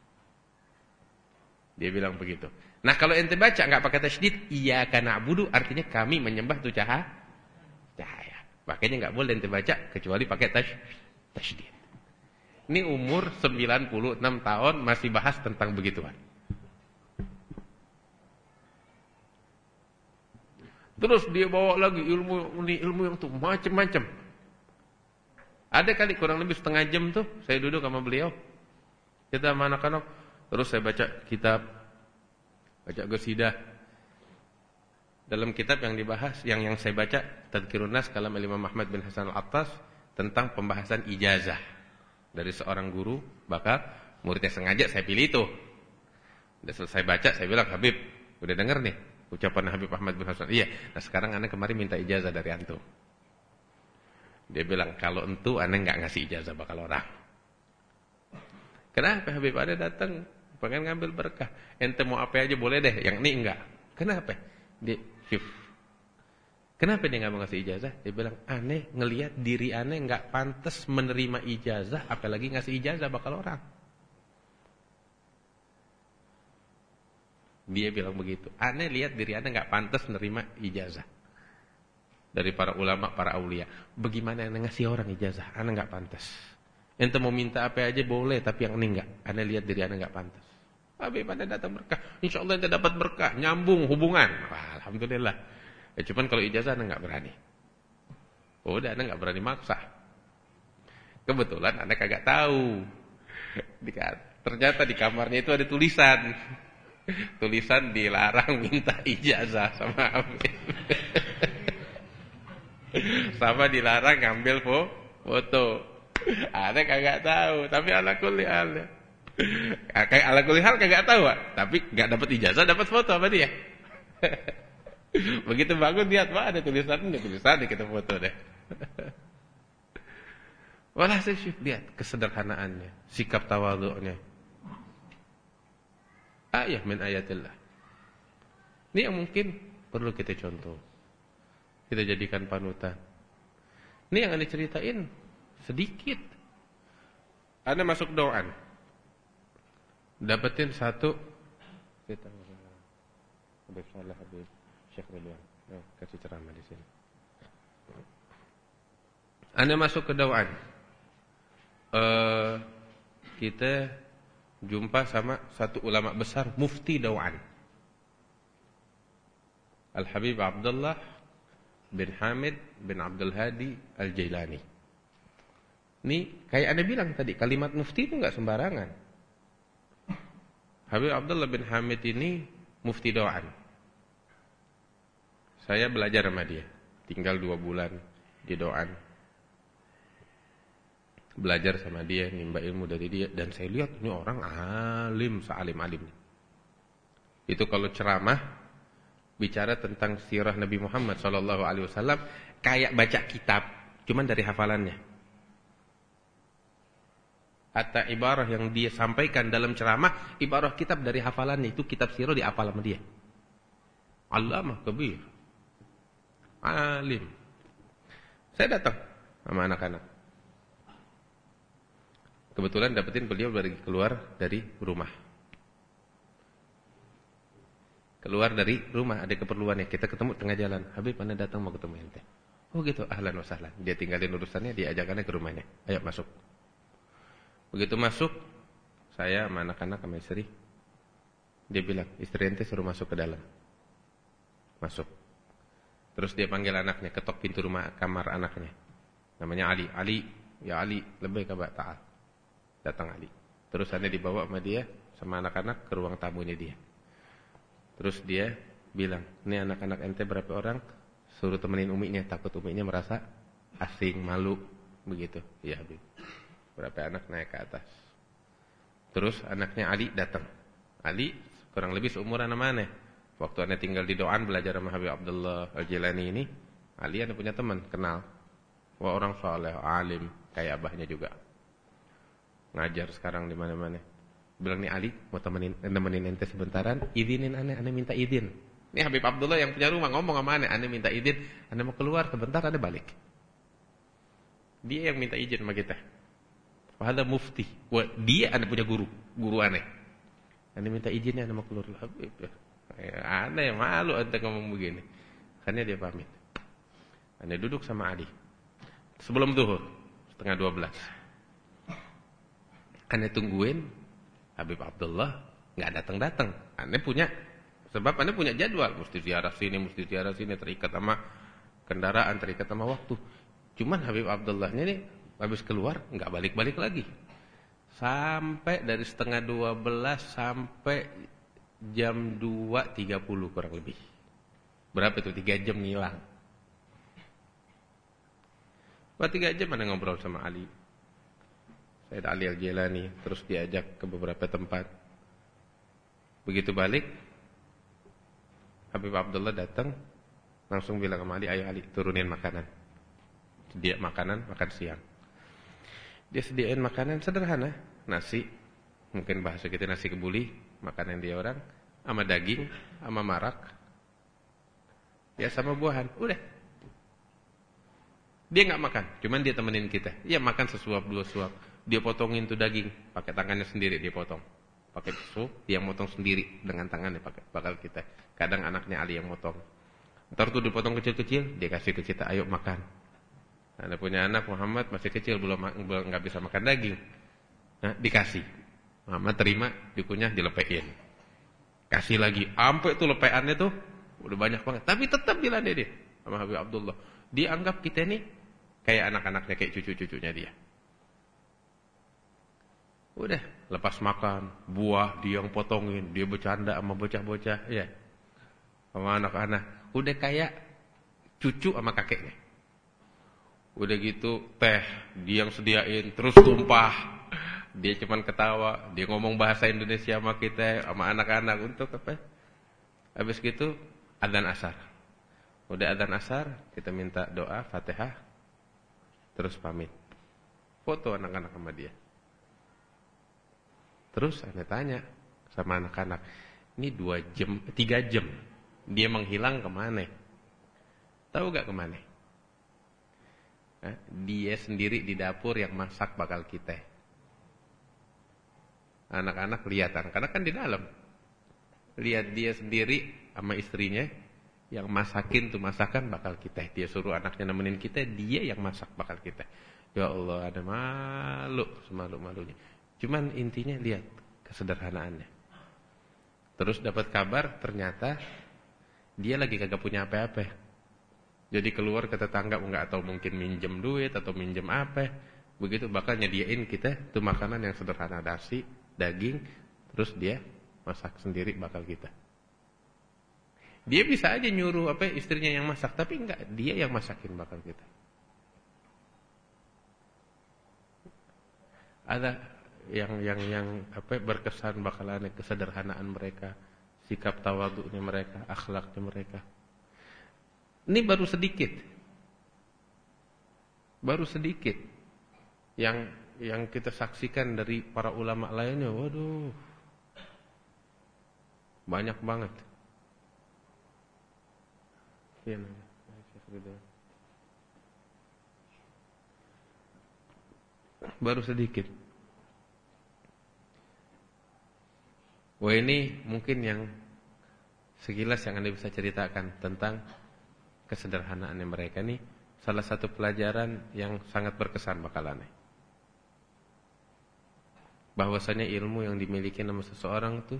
Dia bilang begitu. Nah, kalau ente baca enggak pakai tasydid, iyyaka na'budu artinya kami menyembah tu cahaya. Makanya enggak boleh ente baca kecuali pakai tasydid. Ini umur 96 tahun masih bahas tentang begituan. Terus dia bawa lagi ilmu yang tuh macam-macam. Ada kali kurang lebih setengah jam tuh saya duduk sama beliau. Kita sama anak-anak, terus saya baca kitab, baca qasidah. Dalam kitab yang dibahas, yang saya baca, Tadhkirun Nas kalam Imam Ahmad bin Hasan Al-Attas tentang pembahasan ijazah dari seorang guru, bakal muridnya sengaja saya pilih itu. Udah selesai baca, saya bilang, Habib, udah denger nih ucapan Habib Ahmad bin Hasan. Iya, nah sekarang aneh kemarin minta ijazah dari antum. Dia bilang, kalau entu aneh enggak ngasih ijazah bakal orang. Kenapa Habib Ane datang pengen ngambil berkah? Ente mau apa aja boleh deh, yang ini enggak. Kenapa? Dia syuf. Kenapa dia nggak mau ngasih ijazah? Dia bilang, aneh ngelihat diri aneh nggak pantas menerima ijazah, apalagi ngasih ijazah bakal orang. Dia bilang begitu. Aneh lihat diri aneh nggak pantas menerima ijazah dari para ulama, para aulia. Bagaimana aneh ngasih orang ijazah? Aneh nggak pantas. Ente mau minta apa aja boleh, tapi yang ini enggak. Aneh lihat diri aneh nggak pantas. Habib Ane datang berkah. Insya Allah ente dapat berkah, nyambung hubungan. Wah, alhamdulillah. Cuman kalau ijazah Ane nggak berani. Udah Ane nggak berani maksa. Kebetulan Ane kagak tahu. Ternyata di kamarnya itu ada tulisan. Tulisan dilarang minta ijazah sama Habib. Sama dilarang ngambil foto. Ane kagak tahu, tapi ala kulli hal. Kayak ala kulli hal kagak tahu, tapi enggak dapat ijazah, dapat foto apa dia? Begitu bangun lihat, Pak, ada tulisan kita foto deh. Walhasil lihat kesederhanaannya, sikap tawadhu'nya. Ayat min ayatillah. Ini yang mungkin perlu kita contoh. Kita jadikan panutan. Ini yang Anda ceritain sedikit. Anda masuk doan. Dapetin satu. Kita Habib Saleh, Habib Syekh Ridwan. Kasih ceramah di sini. Anda masuk ke doan. Kita jumpa sama satu ulama besar, mufti doan. Al-Habib Abdullah bin Hamid bin Abdul Hadi Al-Jailani. Ini kayak Anda bilang tadi, kalimat mufti itu enggak sembarangan. Habib Abdullah bin Hamid ini mufti doan. Saya belajar sama dia. Tinggal 2 bulan di doan. Belajar sama dia, nimba ilmu dari dia. Dan saya lihat ini orang alim, sealim-alim. Itu kalau ceramah, bicara tentang sirah Nabi Muhammad SAW, kayak baca kitab, cuman dari hafalannya. Hatta ibarah yang dia sampaikan dalam ceramah, ibarah kitab dari hafalannya. Itu kitab sirah dihafal sama dia. Allamah kabir, alim. Saya datang sama anak-anak. Kebetulan dapetin beliau keluar dari rumah. Keluar dari rumah, ada keperluannya. Kita ketemu tengah jalan. Habib, Anda datang mau ketemu ente. Oh gitu, ahlan wa sahlan. Dia tinggalin urusannya, dia ajakannya ke rumahnya. Ayo masuk. Begitu masuk, saya sama anak-anak sama istri. Dia bilang, istri ente suruh masuk ke dalam. Masuk. Terus dia panggil anaknya, ketok pintu rumah kamar anaknya. Namanya Ali. Ali, ya Ali, lebih kabar ta'al. Datang Ali. Terus Anda dibawa sama dia, sama anak-anak ke ruang tamunya dia. Terus dia bilang, ini anak-anak ente berapa orang? Suruh temenin uminya, takut uminya merasa asing, malu. Begitu. Ya Habib. Berapa anak naik ke atas. Terus anaknya Ali datang. Ali kurang lebih seumuran sama Ane. Waktu Ane tinggal di Doan belajar sama Habib Abdullah Al-Jilani ini, Ali Ane punya teman, kenal. Wah orang soleh, alim, kayak abahnya juga. Ngajar sekarang di mana-mana. Bilang nih Ali, mau nemenin ente sebentaran, izinin Ane minta izin. Ini Habib Abdullah yang punya rumah ngomong sama Ane minta izin, Ane mau keluar sebentar, Ane balik. Dia yang minta izin sama kita. Padahal mufti. Wah, dia Ane punya guru Ane. Ane minta izinnya, Ane mau keluar. Habib, Ane malu ente ngomong begini. Karena dia pamit. Ane duduk sama Ali. Sebelum zuhur, 11:30. Ane tungguin Habib Abdullah nggak datang-datang. Ane punya, sebab Ane punya jadwal, mesti ziarah sini, terikat sama kendaraan, terikat sama waktu. Cuman Habib Abdullahnya nih habis keluar nggak balik-balik lagi. Sampai dari 11:30 sampai jam 2.30 kurang lebih. Berapa itu? 3 jam ngilang. Buat 3 jam Ane ngobrol sama Ali. Sayyid Ali Al-Jilani, terus diajak ke beberapa tempat. Begitu balik, Habib Abdullah datang, langsung bilang sama Ali, ayo Ali, turunin makanan. Dia makan siang. Dia sediain makanan sederhana, nasi, Mungkin bahasa kita nasi kebuli, makanan dia orang, sama daging, sama marak, ya sama buahan, udah. Dia nggak makan, cuman dia temenin kita. Dia makan sesuap dua suap. Dia potongin tuh daging, pakai tangannya sendiri dia potong. Pakai pisau, dia motong sendiri dengan tangannya pakai bakal kita. Kadang anaknya Ali yang motong. Ntar tuh dipotong kecil-kecil, dia kasih ke kita, ayo makan. Ada punya anak Muhammad masih kecil, belum nggak bisa makan daging. Nah, dikasih. Muhammad terima, dikunyah, dilepein. Kasih lagi, sampai tuh lepeannya tuh udah banyak banget. Tapi tetap diladeni dia sama Habib Abdullah. Dia anggap kita nih kayak anak-anaknya, kayak cucu-cucunya dia. Udah, lepas makan, buah dia yang potongin, dia bercanda sama bocah-bocah, ya. Sama anak-anak, udah kayak cucu sama kakeknya. Udah gitu, teh dia yang sediain, terus tumpah. Dia cuman ketawa, dia ngomong bahasa Indonesia sama kita, sama anak-anak untuk apa? Habis gitu adzan asar. Udah adzan asar, kita minta doa, Fatihah, terus pamit. Foto anak-anak sama dia. Terus saya tanya sama anak-anak, ini 2 jam, 3 jam, dia menghilang kemana? Tahu gak kemana? Dia sendiri di dapur yang masak bakal kita. Anak-anak lihat, anak-anak kan di dalam. Lihat dia sendiri sama istrinya yang masakin tuh masakan bakal kita. Dia suruh anaknya nemenin kita, dia yang masak bakal kita. Ya Allah, ada malu semalu-malunya. Cuman intinya lihat kesederhanaannya. Terus dapat kabar ternyata dia lagi kagak punya apa-apa. Jadi keluar ke tetangga enggak, atau mungkin minjem duit atau minjem apa. Begitu bakal nyediain kita tuh makanan yang sederhana, nasi, daging, terus dia masak sendiri bakal kita. Dia bisa aja nyuruh istrinya yang masak, tapi enggak, dia yang masakin bakal kita. Ada yang berkesan bakalan kesederhanaan mereka, sikap tawadhu'nya mereka, akhlaknya mereka. Ini baru sedikit. Baru sedikit yang kita saksikan dari para ulama lainnya. Waduh, banyak banget. Baru sedikit. Wah, ini mungkin yang sekilas yang Anda bisa ceritakan tentang kesederhanaannya mereka nih. Salah satu pelajaran yang sangat berkesan bakalannya. Bahwasanya ilmu yang dimiliki sama seseorang itu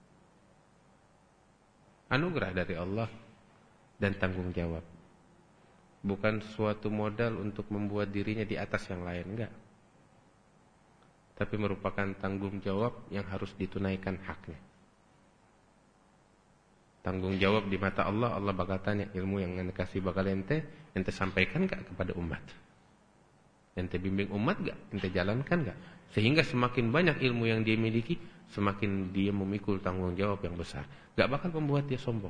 anugerah dari Allah dan tanggung jawab. Bukan suatu modal untuk membuat dirinya di atas yang lain, enggak. Tapi merupakan tanggung jawab yang harus ditunaikan haknya. Tanggung jawab di mata Allah, Allah bakal tanya, ilmu yang ente kasih bakal ente sampaikan enggak kepada umat? Ente bimbing umat enggak? Ente jalankan enggak? Sehingga semakin banyak ilmu yang dia miliki, semakin dia memikul tanggung jawab yang besar. Enggak bakal membuat dia sombong.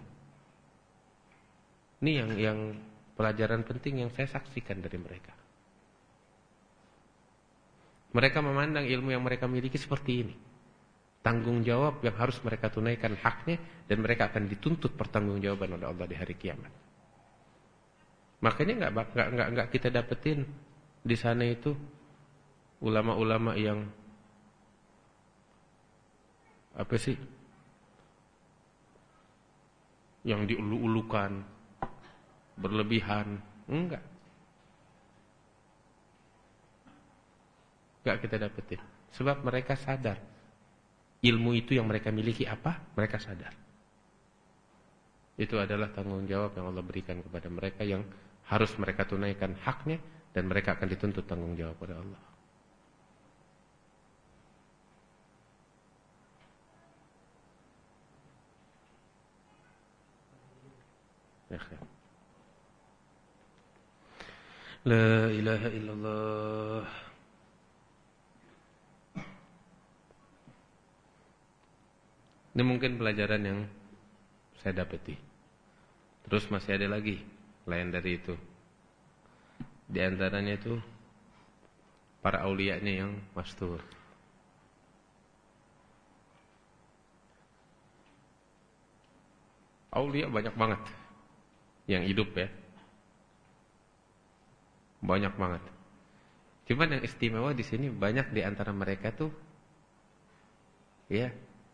Ini yang pelajaran penting yang saya saksikan dari mereka. Mereka memandang ilmu yang mereka miliki seperti ini. Tanggung jawab yang harus mereka tunaikan haknya, dan mereka akan dituntut pertanggungjawaban oleh Allah di hari kiamat. Makanya enggak kita dapetin di sana itu ulama-ulama yang yang diulu-ulukan, berlebihan, enggak kita dapetin. Sebab mereka sadar ilmu itu yang mereka miliki apa, mereka sadar. Itu adalah tanggung jawab yang Allah berikan kepada mereka, yang harus mereka tunaikan haknya, dan mereka akan dituntut tanggung jawab oleh Allah. La ilaha illallah. Ini mungkin pelajaran yang saya dapati. Terus masih ada lagi lain dari itu. Di antaranya itu para aulianya yang mastur. Aulia banyak banget yang hidup ya. Banyak banget. Cuman yang istimewa di sini banyak di antara mereka tuh ya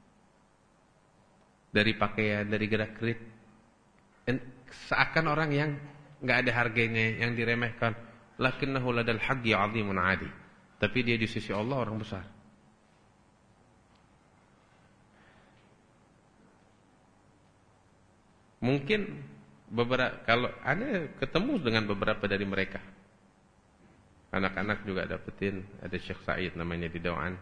dari pakaian, dari gerak-gerik seakan orang yang enggak ada harganya, yang diremehkan. Lakinnahu ladal haqqi 'azimun 'adi. Tapi dia di sisi Allah orang besar. Mungkin beberapa kalau Anda ketemu dengan beberapa dari mereka. Anak-anak juga dapetin, ada Syekh Said namanya di Dawan.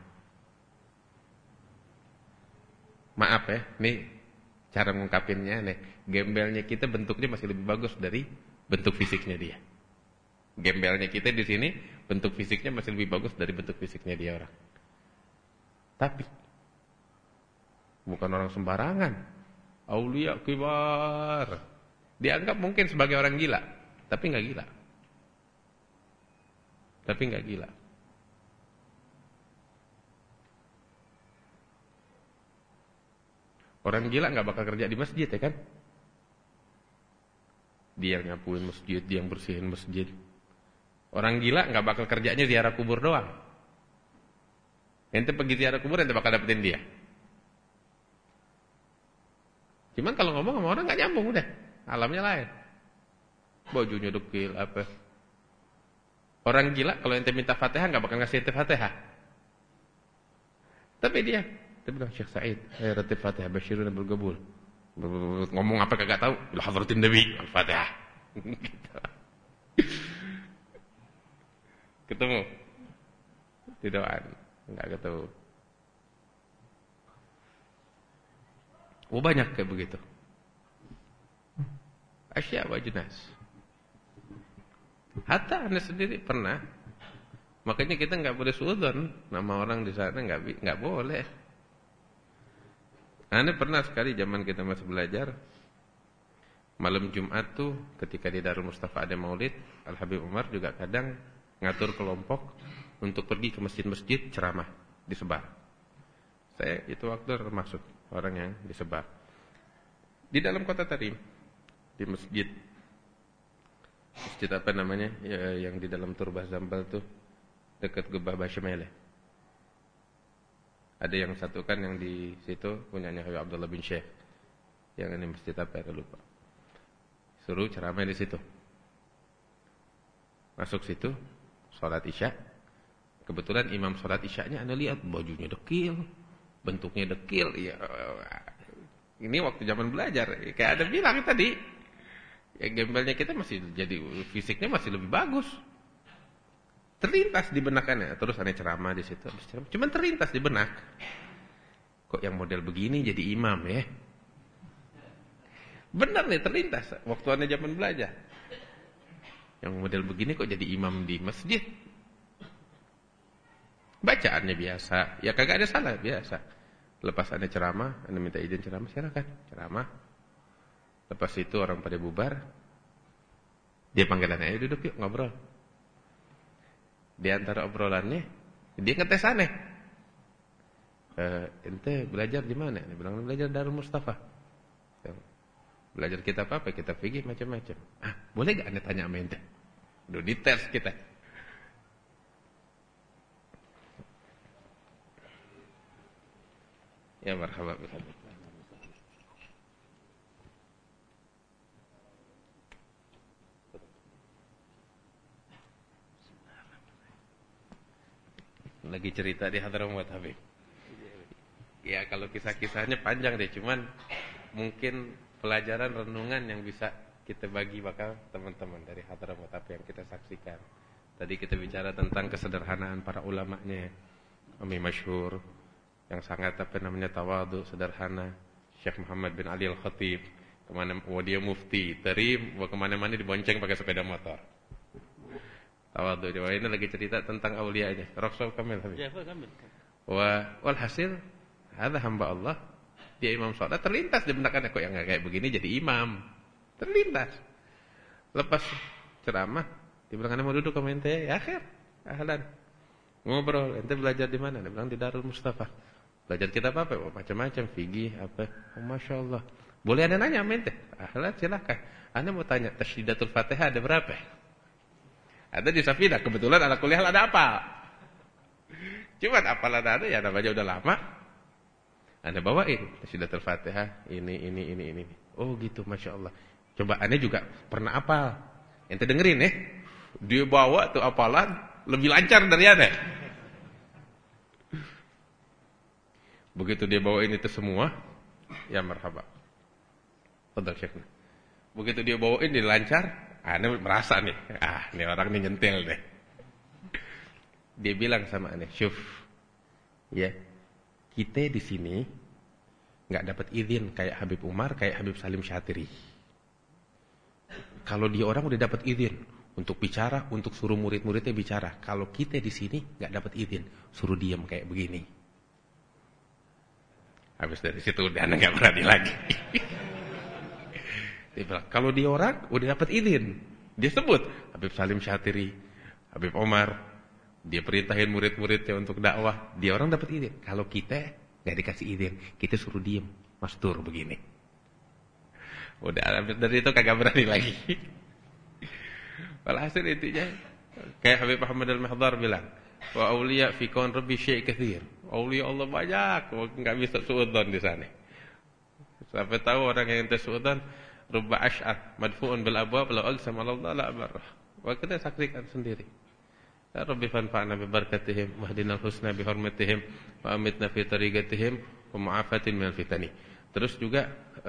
Maaf ya, nih cara mengungkapinnya nih, gembelnya kita bentuknya masih lebih bagus dari bentuk fisiknya dia. Gembelnya kita di sini bentuk fisiknya masih lebih bagus dari bentuk fisiknya dia orang. Tapi bukan orang sembarangan. Aulia kibar. Dianggap mungkin sebagai orang gila, tapi enggak gila. Tapi enggak gila. Orang gila enggak bakal kerja di masjid ya kan? Dia yang nyapuin masjid, dia yang bersihin masjid. Orang gila enggak bakal kerjanya ziarah kubur doang. Ente pergi ziarah kubur ente bakal dapetin dia. Cuman kalau ngomong sama orang enggak nyambung udah. Alamnya lain. Bajunya dekil apa. Orang gila kalau ente minta Fatihah enggak bakal ngasih ente Fatihah. Tapi dia bilang Syekh Said, ratib Fatihah basyirun bil qabul. Ngomong apa kagak tahu, bil hadratin Nabi Al-Fatihah. Gitu. Ketemu di doaan, enggak ketemu. Banyak kayak begitu. Asya wa jenas. Hatta Anda sendiri pernah. Makanya kita enggak boleh suudzon nama orang di sana, enggak boleh. Anda pernah sekali zaman kita masih belajar, malam Jumat tuh ketika di Darul Mustafa ada Maulid, Al Habib Umar juga kadang ngatur kelompok untuk pergi ke masjid-masjid ceramah, disebar. Saya itu waktu termasuk orang yang disebar. Di dalam kota Tarim, di masjid apa namanya, ya, yang di dalam Turbah Zambal tuh dekat Gebah Basyemele. Ada yang satu kan yang di situ punyanya Habib Abdullah bin Syekh. Yang ini masjid apa ya lupa. Suruh ceramah di situ. Masuk situ, sholat Isya. Kebetulan imam sholat Isyanya Anda lihat bajunya dekil, bentuknya dekil. Ya, ini waktu zaman belajar, kayak ada bilang tadi, ya gembelnya kita masih jadi fisiknya masih lebih bagus. Terlintas di benakannya, terus ada ceramah di situ. Cuman terlintas di benak. Kok yang model begini jadi imam ya? Benar nih terlintas waktu Anda zaman belajar. Yang model begini kok jadi imam di masjid? Bacaannya biasa, ya kagak ada salah, biasa. Lepas Anda ceramah, Anda minta izin ceramah, silakan ceramah. Lepas itu orang pada bubar. Dia panggil Anda, ayo duduk yuk ngobrol. Di antara obrolannya, dia ngetes aneh. Ente belajar di mana? Dia bilang belajar Darul Mustafa. Belajar kitab apa? Kitab fikih macam-macam. Boleh gak Anda tanya sama ente? Udah dites kita. Ya marhaba. Lagi cerita di Hadramaut Habib. Ya kalau kisah-kisahnya panjang deh, cuman mungkin pelajaran renungan yang bisa kita bagi bakal teman-teman dari Hadramaut apa yang kita saksikan. Tadi kita bicara tentang kesederhanaan para ulamanya, Umi Masyhur yang sangat tawadhu, sederhana. Syekh Muhammad bin Ali Al-Khatib, dia mufti, Tarim, kemana-mana dibonceng pakai sepeda motor. Tawadhu. Ini lagi cerita tentang aulianya. Rasul Kamil. Ya, Kamil. Walhasil, ada hamba Allah, dia imam salat terlintas di benakannya kok yang kayak begini jadi imam. Terlintas. Lepas ceramah, dia bilang Anda mau duduk sama ente? Ya, akhir. Ahlan. Ngobrol, ente belajar di mana? Dia bilang di Darul Mustafa. Belajar kitab apa? Macam-macam, fikih apa. Masya Allah. Boleh Anda nanya sama ente? Silakan. Anda mau tanya Tashidatul Fatihah ada berapa? Ada di Safinah, kebetulan ala kuliah ada apa? Cuma apalan ada ya namanya udah lama. Anda bawain Tashidatul Fatihah ini. Oh gitu, Masya Allah. Coba Anda juga pernah apal. Ente dengerin ya. Dia bawa tuh apalan lebih lancar dari Anda. Begitu dia bawain itu semua, ya marhaba. Fadhal Syekhna. Begitu dia bawain dia lancar, Anda merasa nih, ini orang nih nyentil deh. Dia bilang sama Anda, "Syuf, ya, kita di sini nggak dapat izin kayak Habib Umar, kayak Habib Salim Syatiri. Kalau dia orang udah dapat izin untuk bicara, untuk suruh murid-muridnya bicara. Kalau kita di sini nggak dapat izin, suruh diam kayak begini." Habis dari situ udah Anda nggak berani lagi. Dia bilang, kalau dia orang udah dapat izin, dia sebut Habib Salim Syatiri, Habib Umar, dia perintahin murid-muridnya untuk dakwah, dia orang dapat izin. Kalau kita nggak dikasih izin, kita suruh diem, mastur begini. Udah habis dari itu kagak berani lagi. Walhasil intinya kayak Habib Muhammad Al-Mahdhar bilang, wa auliya fi kaun rabbi syai' katsir. Auliya Allah banyak, enggak bisa suudzon di sana. Sampai tahu orang yang ente suudzon, rubba ash'at madfu'un bil abwab law aqsama Allah la abarrah. Wa kita saksikan sendiri. Ya Rabbi fanfa'na bi barakatihim wahdinal husna bi hurmatihim wa amitna fi tariqatihim wa mu'afatin minal fitani. Terus juga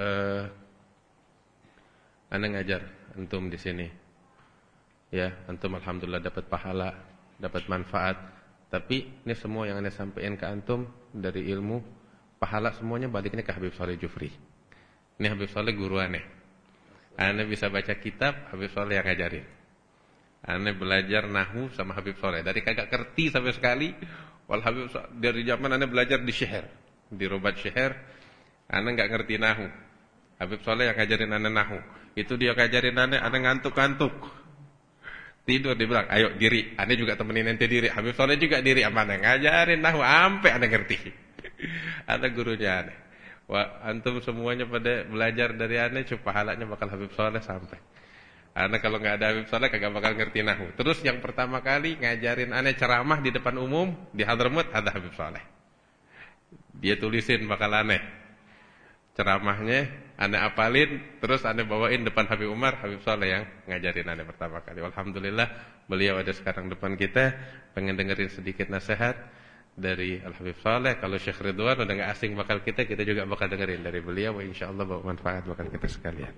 Anda ngajar antum di sini. Ya, antum alhamdulillah dapat pahala, dapat manfaat. Tapi ini semua yang Anda sampaikan ke antum dari ilmu, pahala semuanya baliknya ke Habib Saleh Jufri. Ini Habib Saleh guru aneh. Anda bisa baca kitab, Habib Saleh yang ngajarin. Anda belajar nahwu sama Habib Saleh. Dari kagak kerti sampai sekali, wal Habib Saleh, dari zaman Anda belajar di syair, di robat syair, Anda enggak ngerti nahwu. Habib Saleh yang ngajarin Anda nahwu. Itu dia ngajarin Anda ngantuk-ngantuk. Tidur dia bilang, "Ayo diri." Anda juga temenin ente diri. Habib Saleh juga diri sama Anda ngajarin nahwu sampai Anda ngerti. Anda gurunya Anda. Wah, antum semuanya pada belajar dari Anda, coba pahalanya bakal Habib Saleh sampai. Anda kalau nggak ada Habib Saleh kagak bakal ngerti nahwu. Terus yang pertama kali ngajarin Anda ceramah di depan umum di Hadramut ada Habib Saleh. Dia tulisin bakal aneh. Ceramahnya Anda apalin, terus Anda bawain depan Habib Umar, Habib Saleh yang ngajarin Anda pertama kali. Alhamdulillah beliau ada sekarang depan kita, pengen dengerin sedikit nasihat dari Al-Habib Saleh. Kalau Syekh Ridwan udah gak asing bakal kita juga bakal dengerin dari beliau. InsyaAllah bawa manfaat bakal kita sekalian.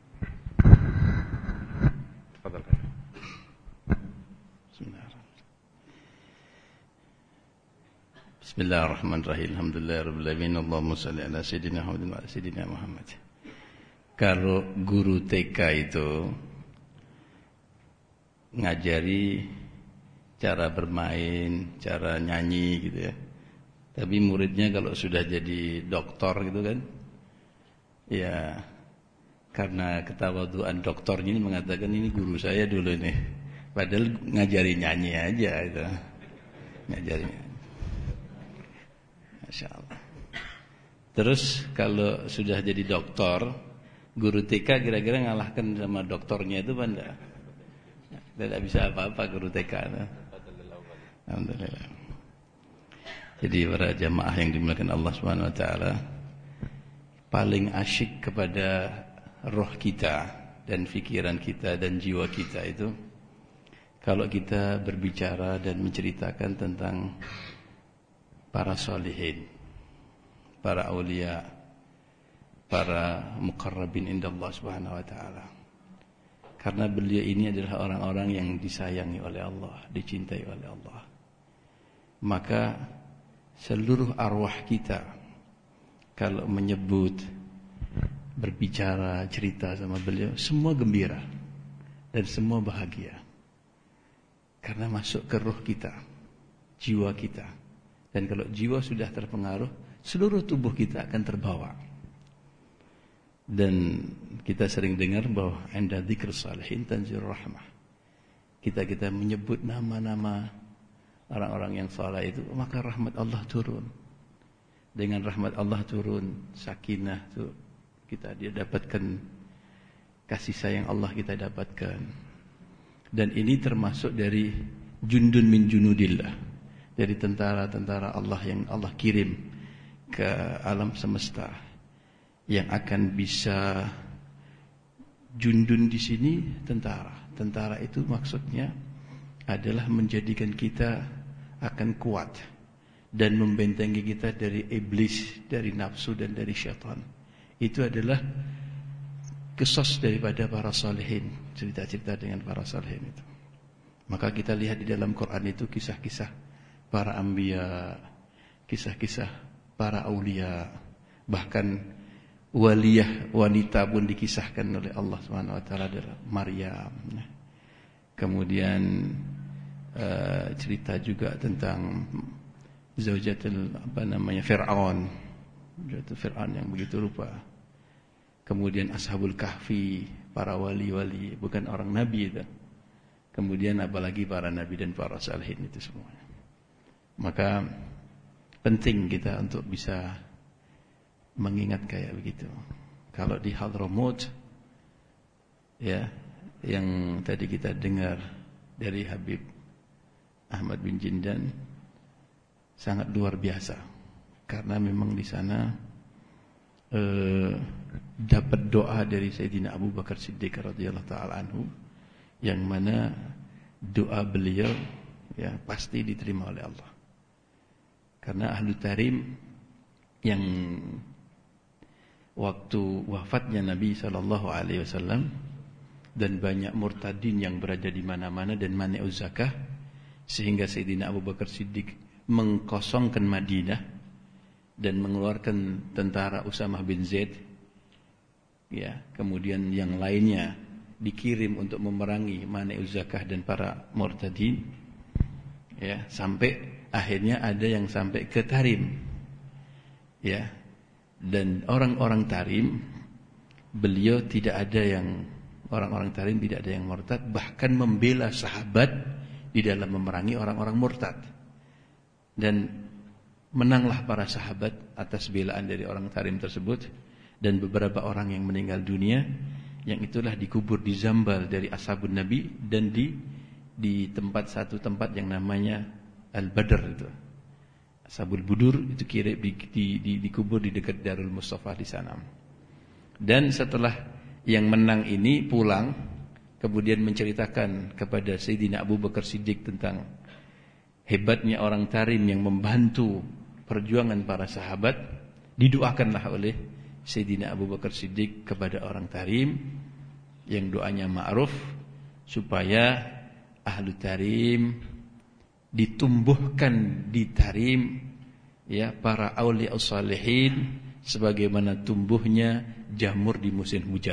Tafadhal. Bismillahirrahmanirrahim. Alhamdulillahirabbil alamin. Allahumma shalli ala sayyidina Muhammadin wa ala sayyidina Muhammad. Kalau guru TK itu ngajari cara bermain, cara nyanyi gitu ya. Tapi muridnya kalau sudah jadi doktor gitu kan, ya karena ketawaduan doktornya ini mengatakan ini guru saya dulu nih. Padahal ngajari nyanyi aja itu. Ngajari nyanyi. Masya Allah. Terus kalau sudah jadi doktor, guru TK kira-kira ngalahkan sama doktornya itu apa enggak? Tidak bisa apa-apa guru TK. Alhamdulillah. Jadi para jamaah yang dimuliakan Allah Subhanahu wa taala, paling asyik kepada roh kita dan pikiran kita dan jiwa kita itu kalau kita berbicara dan menceritakan tentang para solihin, para aulia, para muqarrabin indallah Subhanahu wa taala. Karena beliau ini adalah orang-orang yang disayangi oleh Allah, dicintai oleh Allah. Maka seluruh arwah kita kalau menyebut, berbicara, cerita sama beliau, semua gembira dan semua bahagia. Karena masuk ke ruh kita, jiwa kita. Dan kalau jiwa sudah terpengaruh, seluruh tubuh kita akan terbawa. Dan kita sering dengar bahwa inda dzikr salihin tanzilur rahmah. Kita menyebut nama-nama orang-orang yang saleh itu, maka rahmat Allah turun. Dengan rahmat Allah turun, sakinah itu dia dapatkan kasih sayang Allah, kita dapatkan. Dan ini termasuk dari jundun min junudillah, dari tentara-tentara Allah yang Allah kirim ke alam semesta, yang akan bisa jundun di sini tentara. Tentara itu maksudnya adalah menjadikan kita akan kuat dan membentengi kita dari iblis, dari nafsu dan dari syaitan. Itu adalah qisas daripada para salihin, cerita-cerita dengan para salihin itu. Maka kita lihat di dalam Quran itu kisah-kisah para anbiya, kisah-kisah para aulia, bahkan waliyah wanita pun dikisahkan oleh Allah Subhanahu wa taala, adalah Maryam. Kemudian cerita juga tentang zaujatul Fir'aun, Fir'aun yang begitu rupa. Kemudian Ashabul Kahfi, para wali-wali, bukan orang nabi itu. Kemudian apalagi para nabi dan para salihin itu semua. Maka penting kita untuk bisa mengingat kayak begitu. Kalau di Hadramaut, ya, yang tadi kita dengar dari Habib Ahmad bin Jindan, sangat luar biasa. Karena memang di sana dapat doa dari Sayyidina Abu Bakar Siddiq radhiyallahu taala anhu, yang mana doa beliau ya pasti diterima oleh Allah. Karena ahlu tarim yang waktu wafatnya Nabi SAW dan banyak murtadin yang berada di mana-mana dan mani'uz zakah, sehingga Sayyidina Abu Bakar Siddiq mengkosongkan Madinah dan mengeluarkan tentara Usamah bin Zaid, ya, kemudian yang lainnya dikirim untuk memerangi mani'uz zakah dan para murtadin, ya, sampai akhirnya ada yang sampai ke Tarim, ya. Dan orang-orang Tarim, beliau tidak ada yang, orang-orang Tarim tidak ada yang murtad, bahkan membela sahabat di dalam memerangi orang-orang murtad. Dan menanglah para sahabat atas belaan dari orang Tarim tersebut. Dan beberapa orang yang meninggal dunia, yang itulah dikubur di Zambal dari Ashabun Nabi, dan di satu tempat yang namanya Al-Badr itu. Ashabul Budur itu kira dikubur di dekat Darul Mustafa di sana. Dan setelah yang menang ini pulang, kemudian menceritakan kepada Sayyidina Abu Bakar Siddiq tentang hebatnya orang Tarim yang membantu perjuangan para sahabat. Didoakanlah oleh Sayyidina Abu Bakar Siddiq kepada orang Tarim, yang doanya ma'ruf, supaya ahlu Tarim ditumbuhkan di Tarim, ya, para aulia salihin sebagaimana tumbuhnya jamur di musim hujan,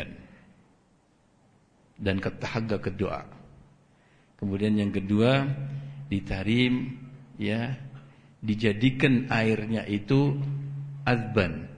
dan ketahaga kedoa. Kemudian yang kedua, di Tarim, ya, dijadikan airnya itu azban,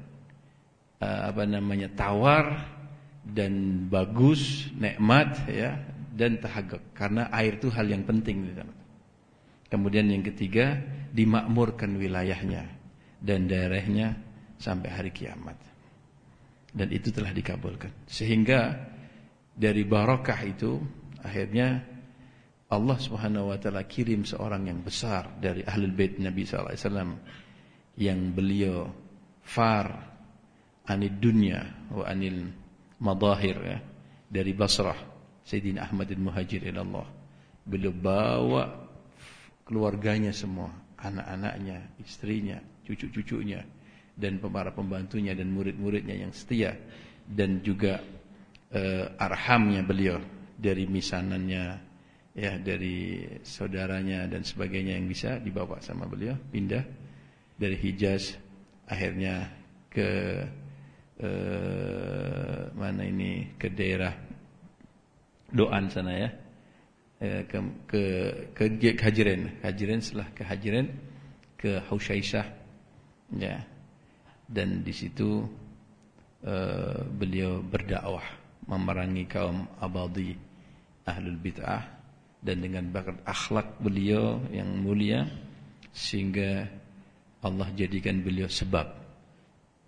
tawar dan bagus, nikmat, ya, dan tahagak, karena air itu hal yang penting di sana. Kemudian yang ketiga, dimakmurkan wilayahnya dan daerahnya sampai hari kiamat. Dan itu telah dikabulkan. Sehingga dari barakah itu akhirnya Allah Subhanahu wa taala kirim seorang yang besar dari Ahlul Bait Nabi sallallahu alaihi wasallam, yang beliau far anid dunya wa anil madahir, ya, dari Basrah, Sayyidina Ahmad al-Muhajir ilallah. Beliau bawa keluarganya semua, anak-anaknya, istrinya, cucu-cucunya, dan para pembantunya dan murid-muridnya yang setia, dan juga arhamnya beliau dari misanannya, ya, dari saudaranya dan sebagainya yang bisa dibawa sama beliau, pindah dari Hijaz akhirnya ke ke daerah Doan sana, ya, ke Hajiran, setelah ke Hajiran ke Husyaisah, ya, dan di situ beliau berdakwah memerangi kaum Abadi, ahlul bid'ah, dan dengan bakat akhlak beliau yang mulia, sehingga Allah jadikan beliau sebab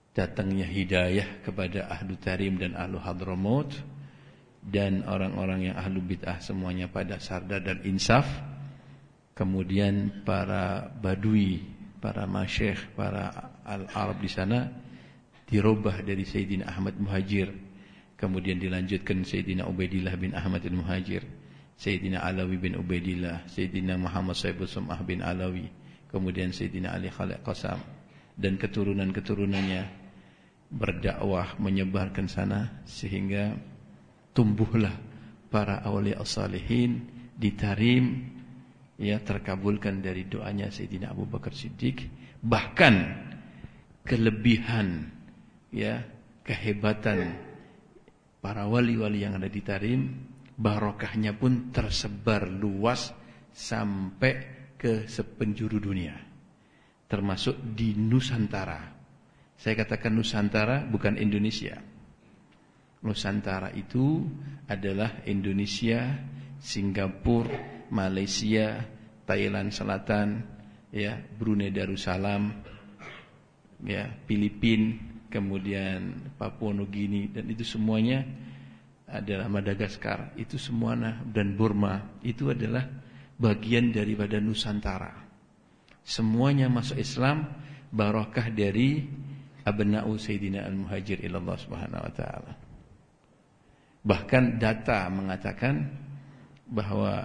datangnya hidayah kepada ahlu tarim dan ahlu Hadramaut, dan orang-orang yang ahlu bid'ah semuanya pada sadar dan insaf. Kemudian para badui, para masyayikh, para al-Arab di sana dirubah dari Sayyidina Ahmad Muhajir, kemudian dilanjutkan Sayyidina Ubaidillah bin Ahmad al-Muhajir, Sayyidina Alawi bin Ubaidillah, Sayyidina Muhammad Saibul Sum'ah bin Alawi, kemudian Sayyidina Ali Khalid Qasam, dan keturunan-keturunannya berdakwah menyebarkan sana, sehingga tumbuhlah para awliya as-salihin di Tarim, ya, terkabulkan dari doanya Sayyidina Abu Bakar Siddiq. Bahkan kelebihan, ya, kehebatan para wali-wali yang ada di Tarim, barokahnya pun tersebar luas sampai ke sepenjuru dunia, termasuk di Nusantara. Saya katakan Nusantara, bukan Indonesia. Nusantara itu adalah Indonesia, Singapura, Malaysia, Thailand Selatan, ya, Brunei Darussalam, ya, Filipina, kemudian Papua Nugini, dan itu semuanya adalah Madagaskar, itu semuanya, dan Burma, itu adalah bagian daripada Nusantara. Semuanya masuk Islam, barokah dari abna'u Sayyidina al-Muhajir ilallah subhanahu wa ta'ala. Bahkan data mengatakan bahwa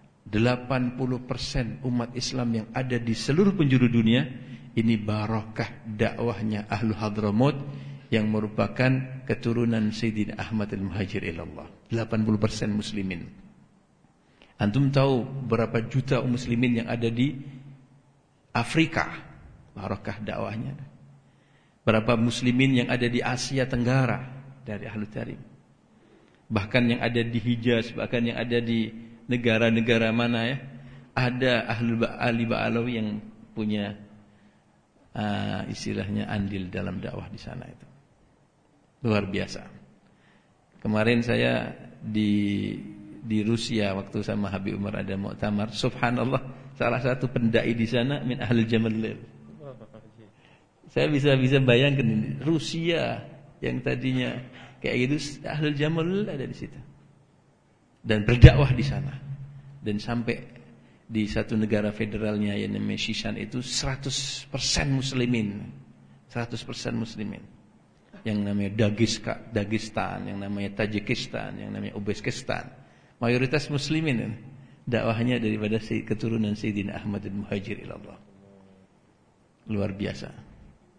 80% umat Islam yang ada di seluruh penjuru dunia ini barokah dakwahnya ahlu Hadramaut yang merupakan keturunan Sayyidina Ahmad al-Muhajir ilallah. 80% muslimin. Antum tahu berapa juta muslimin yang ada di Afrika? Barokah dakwahnya. Berapa muslimin yang ada di Asia Tenggara dari ahlu Tarim. Bahkan yang ada di Hijaz, bahkan yang ada di negara-negara mana, ya, ada ahlu Ali Ba'alawi yang punya istilahnya andil dalam dakwah di sana itu. Luar biasa. Kemarin saya di Rusia waktu sama Habib Umar ada muktamar, subhanallah, salah satu pendai di sana min ahli Jamalil. Saya bisa bayangkan ini, Rusia yang tadinya kayak gitu, ahli Jamalil ada di situ. Dan berdakwah di sana. Dan sampai di satu negara federalnya yang namanya Shishan itu 100% muslimin. 100% muslimin. Yang namanya Dagestan, yang namanya Tajikistan, yang namanya Uzbekistan. Mayoritas muslimin. Dakwahnya daripada keturunan Sayyidina Ahmad al-Muhajir ilallah. Luar biasa.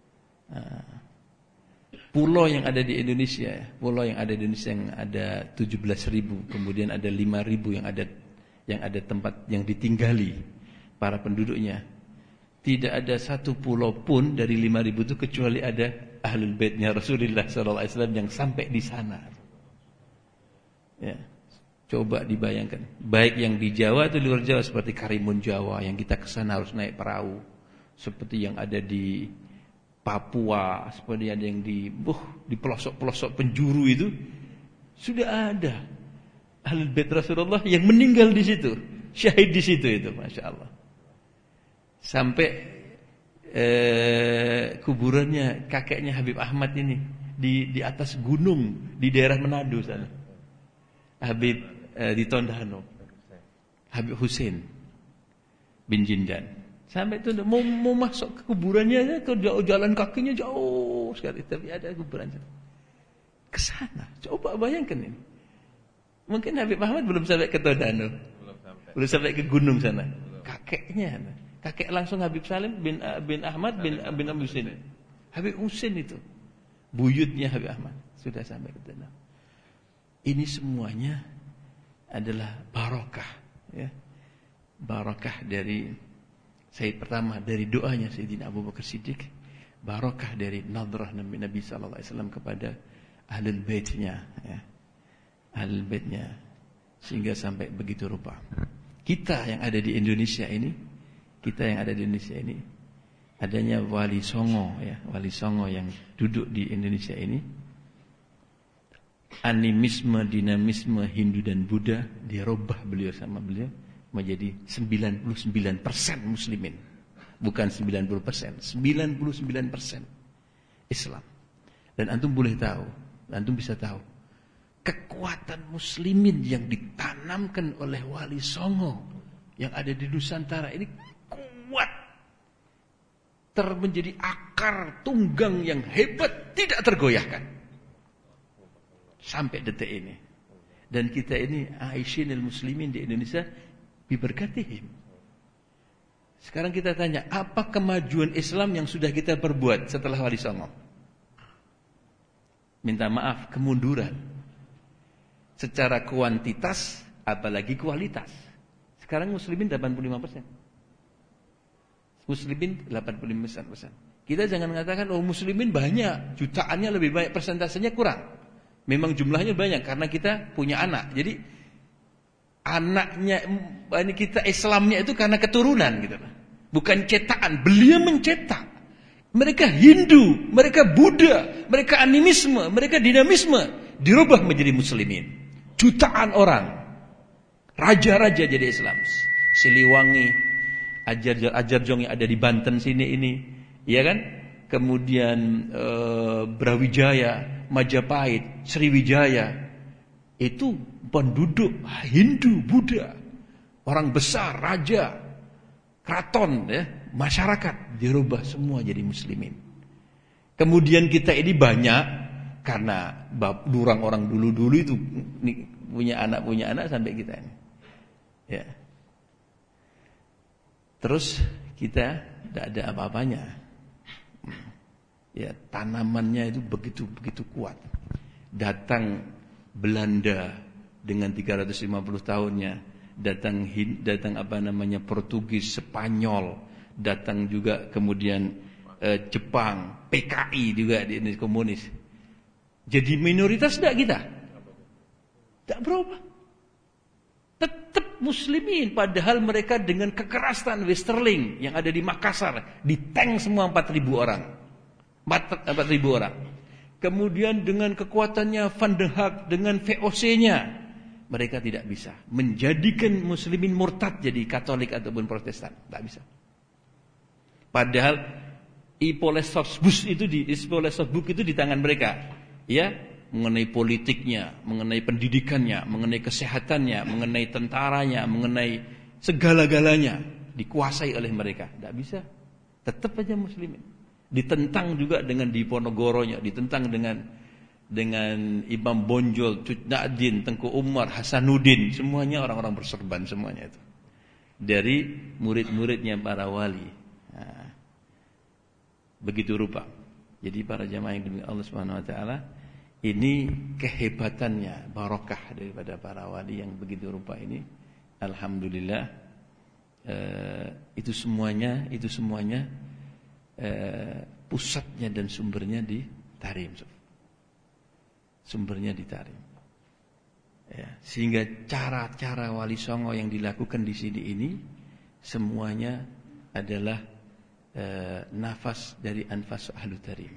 Pulau yang ada di Indonesia, pulau yang ada di Indonesia yang ada 17.000, kemudian ada 5.000 yang ada tempat yang ditinggali para penduduknya. Tidak ada satu pulau pun dari 5.000 itu kecuali ada ahlul baitnya Rasulullah SAW yang sampai di sana. Ya, coba dibayangkan. Baik yang di Jawa atau di luar Jawa, seperti Karimun Jawa yang kita kesana harus naik perahu, seperti yang ada di Papua, seperti ada yang di pelosok-pelosok penjuru itu, sudah ada ahlul bait Rasulullah yang meninggal di situ, syahid di situ itu, masya Allah. Sampai kuburannya kakeknya Habib Ahmad ini di atas gunung di daerah Manado sana. Habib di Tondano, Habib Hussein bin Jindan. Sampai itu mau masuk ke kuburannya, ke jalan kakinya jauh sekali, tapi ada kuburan ke sana. Coba bayangkan ini. Mungkin Habib Ahmad belum sampai ke Tondano, belum sampai ke gunung sana. Kakeknya, kakek langsung Habib Salim bin Ahmad bin Abi Husain. Habib Husain itu buyutnya Habib Ahmad sudah sampai ke Tondano. Ini semuanya adalah barokah, ya. Barokah dari pertama dari doanya Sayyidina Abu Bakar Siddiq, barokah dari nadrah Nabi sallallahu alaihi wasallam kepada ahlul baitnya, ya. Ahlul baitnya, sehingga sampai begitu rupa. Kita yang ada di Indonesia ini, adanya Wali Songo, ya, Wali Songo yang duduk di Indonesia ini, animisme, dinamisme Hindu dan Buddha dirubah sama beliau menjadi 99% muslimin. Bukan 90%, 99% Islam. Dan antum boleh tahu, antum bisa tahu kekuatan muslimin yang ditanamkan oleh Wali Songo yang ada di Nusantara ini kuat, menjadi akar tunggang yang hebat, tidak tergoyahkan sampai detik ini. Dan kita ini Aishinil muslimin di Indonesia biberkatihim. Sekarang kita tanya, apa kemajuan Islam yang sudah kita perbuat setelah Wali Songo? Minta maaf, kemunduran. Secara kuantitas, apalagi kualitas. Sekarang muslimin 85%. Muslimin 85%. Kita jangan mengatakan, oh muslimin banyak, jutaannya lebih banyak, persentasenya kurang. Memang jumlahnya banyak, karena kita punya anak. Jadi, anaknya, ini kita Islamnya itu karena keturunan gitu. Bukan cetakan, beliau mencetak. Mereka Hindu, mereka Buddha, mereka animisme, mereka dinamisme, dirubah menjadi muslimin. Jutaan orang, raja-raja jadi Islam. Siliwangi, Ajarjong yang ada di Banten sini ini, ya kan? Kemudian Brawijaya, Majapahit, Sriwijaya, itu penduduk Hindu, Buddha, orang besar, raja, keraton, ya, masyarakat dirubah semua jadi muslimin. Kemudian kita ini banyak karena orang dulu itu punya anak sampai kita ini. Ya. Terus kita tidak ada apa-apanya. Ya, tanamannya itu begitu kuat. Datang Belanda dengan 350 tahunnya, datang Portugis, Spanyol, datang juga kemudian Jepang, PKI juga di Indonesia komunis. Jadi minoritas tidak kita? Tidak berubah. Tetap muslimin, padahal mereka dengan kekerasan Westerling yang ada di Makassar, ditank semua 4.000 orang. 4.000 orang. Kemudian dengan kekuatannya Van de Haag, dengan VOC-nya, mereka tidak bisa menjadikan muslimin murtad jadi Katolik ataupun Protestan. Tidak bisa. Padahal Ipolesovbus itu di tangan mereka. Ya, mengenai politiknya, mengenai pendidikannya, mengenai kesehatannya, mengenai tentaranya, mengenai segala-galanya dikuasai oleh mereka. Tidak bisa. Tetap aja muslimin. Ditentang juga dengan Diponegoronya, ditentang dengan Imam Bonjol, Cut Na'din, Tengku Umar, Hasanuddin, semuanya orang-orang berserban semuanya itu. Dari murid-muridnya para wali. Nah, begitu rupa. Jadi para jamaah yang dimiliki Allah Subhanahu wa taala, ini kehebatannya, barokah daripada para wali yang begitu rupa ini. Alhamdulillah, itu semuanya pusatnya dan sumbernya di Tarim. Sumbernya di Tarim. Ya, sehingga cara-cara Wali Songo yang dilakukan di sini ini semuanya adalah nafas dari anfas ahlu Tarim.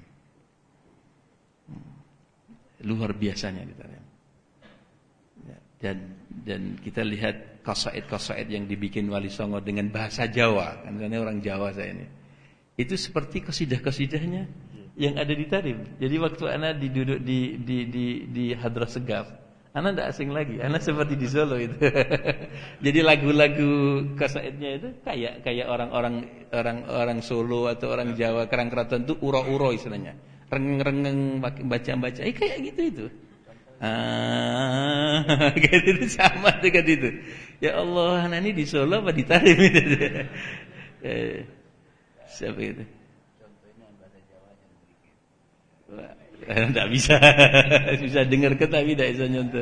Luar biasanya di Tarim. Ya, dan kita lihat qasaid yang dibikin Wali Songo dengan bahasa Jawa, kan karena orang Jawa saya ini. Itu seperti qasidah-qasidahnya yang ada di Tarim. Jadi waktu ana duduk di Hadras Segaf, ana tidak asing lagi, ana seperti di Solo itu. Jadi lagu-lagu qasaidnya itu kayak orang Solo atau orang Jawa, Kerang Keraton itu uro-uro istilahnya. Rengeng-rengeng baca-baca, kayak gitu itu. Kayak itu sama dengan itu. Ya Allah, ana ini di Solo apa di Tarim itu? Siapa itu? Contohnya bahasa Jawa yang sedikit. Tidak bisa. Bisa dengar ke tapi tidak bisa nyontoh.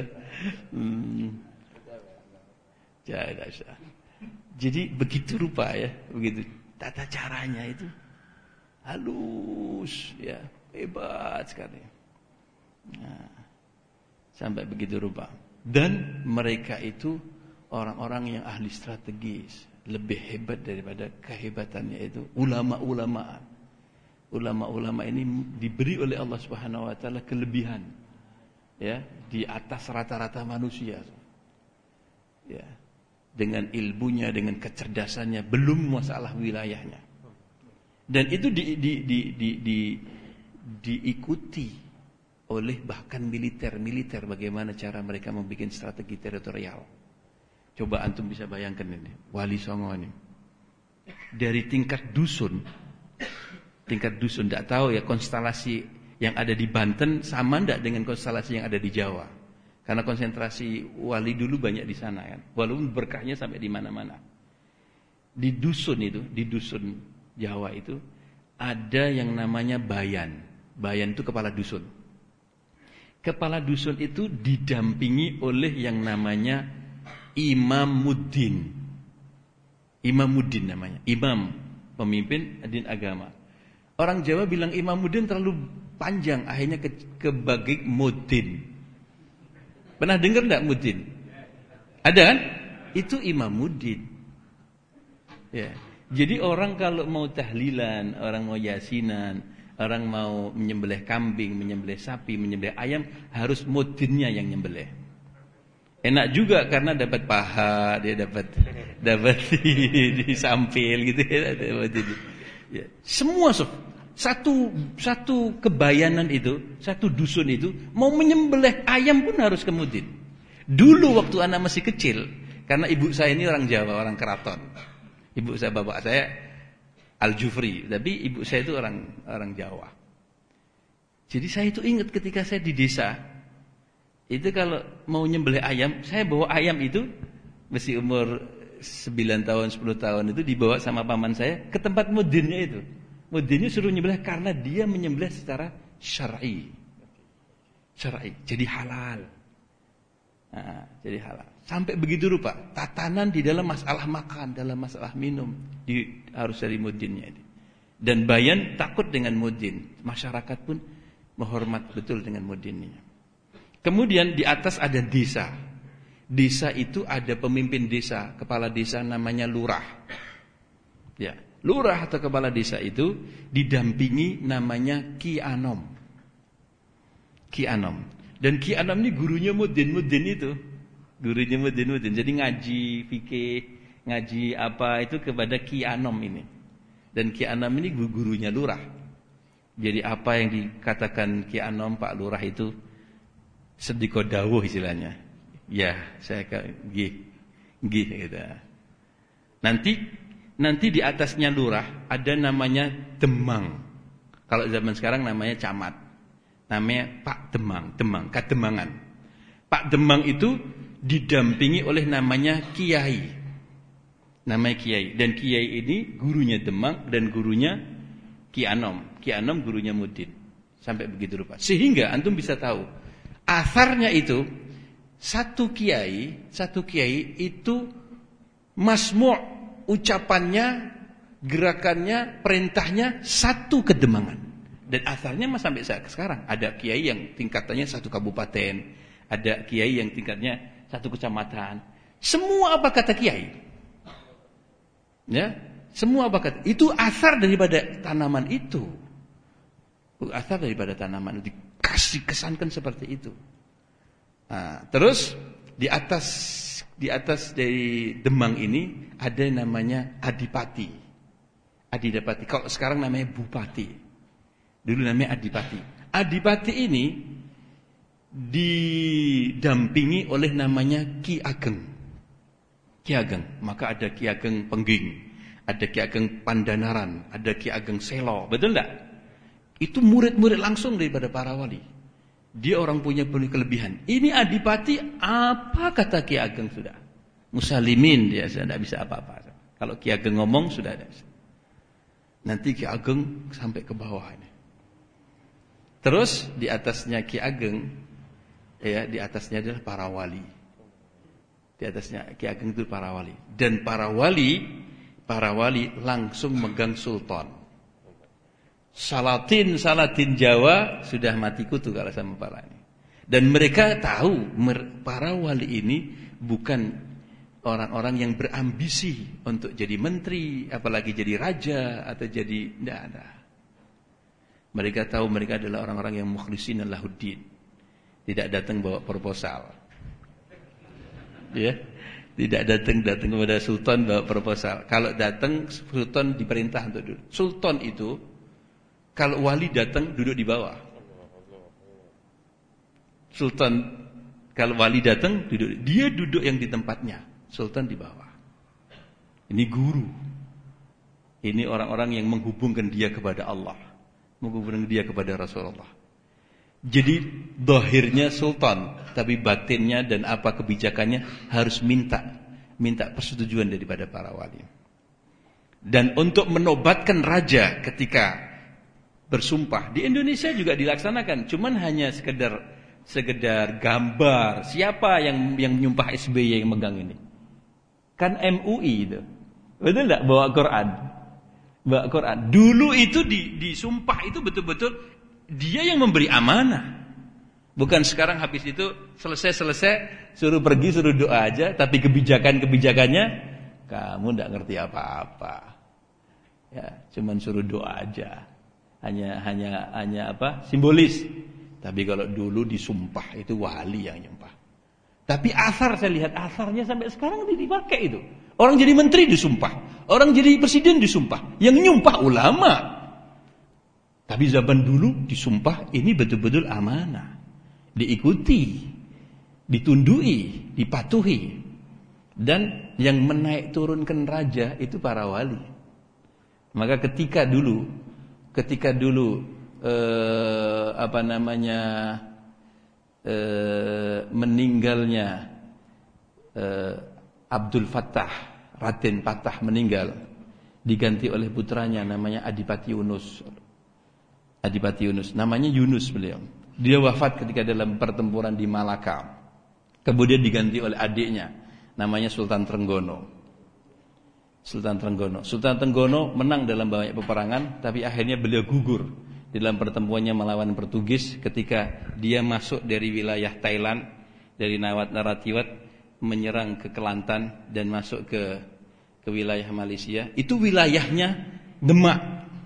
Tidak bisa. Jadi begitu rupa ya, begitu tata caranya itu halus ya, hebat sekali. Nah, sampai begitu rupa. Dan mereka itu orang-orang yang ahli strategis. Lebih hebat daripada kehebatannya itu ulama-ulama. Ulama-ulama ini diberi oleh Allah Subhanahu wa taala kelebihan ya, di atas rata-rata manusia. Ya. Dengan ilmunya, dengan kecerdasannya, belum masalah wilayahnya. Dan itu diikuti oleh bahkan militer bagaimana cara mereka membuat strategi teritorial. Coba antum bisa bayangkan ini, Wali Songo ini. Dari tingkat dusun, tidak tahu ya konstelasi yang ada di Banten sama enggak dengan konstelasi yang ada di Jawa. Karena konsentrasi wali dulu banyak di sana kan. Walaupun berkahnya sampai di mana-mana. Di dusun Jawa itu ada yang namanya bayan. Bayan itu kepala dusun. Kepala dusun itu didampingi oleh yang namanya Imamuddin. Imamuddin namanya. Imam, pemimpin din agama. Orang Jawa bilang Imamuddin terlalu panjang, akhirnya kebagi Muddin. Pernah dengar enggak Muddin? Ada kan? Itu Imamuddin. Ya. Jadi orang kalau mau tahlilan, orang mau yasinan, orang mau menyembelih kambing, menyembelih sapi, menyembelih ayam, harus muddinnya yang nyembelih. Enak juga karena dapat paha, dia dapat di sampil gitu ya. Semua satu kebayanan itu, satu dusun itu mau menyembelih ayam pun harus ke muddin. Dulu waktu anak masih kecil, karena ibu saya ini orang Jawa, orang keraton. Bapak saya Al-Jufri, tapi ibu saya itu orang Jawa. Jadi saya itu ingat ketika saya di desa, itu kalau mau nyembelih ayam, saya bawa ayam itu masih umur 9 tahun, 10 tahun itu dibawa sama paman saya ke tempat muddinnya itu. Muddinnya suruh nyembelih karena dia menyembelih secara syar'i. Jadi halal. Nah, jadi halal. Sampai begitu rupa tatanan di dalam masalah makan, dalam masalah minum harus dari muddinnya itu. Dan bayan takut dengan muddin. Masyarakat pun menghormat betul dengan muddinnya. Kemudian di atas ada desa. Desa itu ada pemimpin desa, kepala desa namanya lurah. Ya, lurah atau kepala desa itu didampingi namanya Ki Anom. Dan Ki Anom ini gurunya muddin itu. Gurunya muddin. Jadi ngaji fikih, ngaji apa itu kepada Ki Anom ini. Dan Ki Anom ini gurunya lurah. Jadi apa yang dikatakan Ki Anom, Pak Lurah itu sediko dawuh istilahnya. Ya, saya gih gitu. Nanti di atasnya lurah ada namanya Demang. Kalau zaman sekarang namanya camat. Namanya Pak Demang, Kademangan. Pak Demang itu didampingi oleh namanya Kiai. Namanya Kiai. Dan Kiai ini gurunya Demang dan gurunya Ki Anom. Ki Anom gurunya muddin. Sampai begitu rupa. Sehingga antum bisa tahu asarnya itu satu kiai itu masmu' ucapannya, gerakannya, perintahnya satu kedemangan. Dan asarnya sampai sekarang ada kiai yang tingkatannya satu kabupaten, ada kiai yang tingkatnya satu kecamatan. Semua apa kata kiai? Ya, semua apa kata? Itu asar daripada tanaman itu. Asar daripada tanaman itu dikasih kesankan seperti itu. Nah, terus di atas dari Demang ini ada namanya Adipati. Kalau sekarang namanya Bupati. Dulu namanya Adipati. Adipati ini didampingi oleh namanya Ki Ageng. Maka ada Ki Ageng Pengging, ada Ki Ageng Pandanaran, ada Ki Ageng Selo. Betul enggak? Itu murid-murid langsung daripada para wali. Dia orang punya kelebihan. Ini Adipati, apa kata Ki Ageng sudah? Musalimin dia sudah tidak bisa apa-apa. Kalau Ki Ageng ngomong sudah ada. Nanti Ki Ageng sampai ke bawah ini. Terus di atasnya Ki Ageng, ya di atasnya adalah para wali. Di atasnya Ki Ageng itu para wali. Dan para wali langsung megang sultan. Salatin Jawa sudah mati kutu kalau sama para ini. Dan mereka tahu para wali ini bukan orang-orang yang berambisi untuk jadi menteri, apalagi jadi raja atau jadi tidak ada. Mereka tahu mereka adalah orang-orang yang mukhlisin lahuddin. Tidak datang bawa proposal. Ya, tidak datang kepada sultan bawa proposal. Kalau datang sultan diperintah untuk duduk. Sultan itu kalau wali datang duduk di bawah. Sultan kalau wali datang duduk, dia duduk yang di tempatnya, sultan di bawah. Ini guru. Ini orang-orang yang menghubungkan dia kepada Allah, menghubungkan dia kepada Rasulullah. Jadi zahirnya sultan, tapi batinnya dan apa kebijakannya harus minta persetujuan daripada para wali. Dan untuk menobatkan raja ketika bersumpah di Indonesia juga dilaksanakan, cuman hanya sekedar gambar siapa yang menyumpah SBY yang megang ini. Kan MUI itu. Betul enggak bawa Quran? Bawa Quran. Dulu itu disumpah itu betul-betul dia yang memberi amanah. Bukan sekarang habis itu selesai suruh pergi suruh doa aja, tapi kebijakannya kamu enggak ngerti apa-apa. Ya, cuman suruh doa aja. Hanya apa? Simbolis. Tapi kalau dulu disumpah itu wali yang nyumpah. Tapi asar saya lihat asarnya sampai sekarang dipakai itu. Orang jadi menteri disumpah, orang jadi presiden disumpah, yang nyumpah ulama. Tapi zaman dulu disumpah ini betul-betul amanah, diikuti, ditundui, dipatuhi. Dan yang menaik turunkan raja itu para wali. Maka ketika dulu meninggalnya Abdul Fattah, Raden Patah meninggal, diganti oleh putranya namanya Adipati Yunus. Namanya Yunus beliau. Dia wafat ketika dalam pertempuran di Malaka. Kemudian diganti oleh adiknya namanya Sultan Trenggono. Sultan Trenggono menang dalam banyak peperangan, tapi akhirnya beliau gugur dalam pertempurannya melawan Portugis ketika dia masuk dari wilayah Thailand, dari Narathiwat menyerang ke Kelantan dan masuk ke wilayah Malaysia. Itu wilayahnya Demak.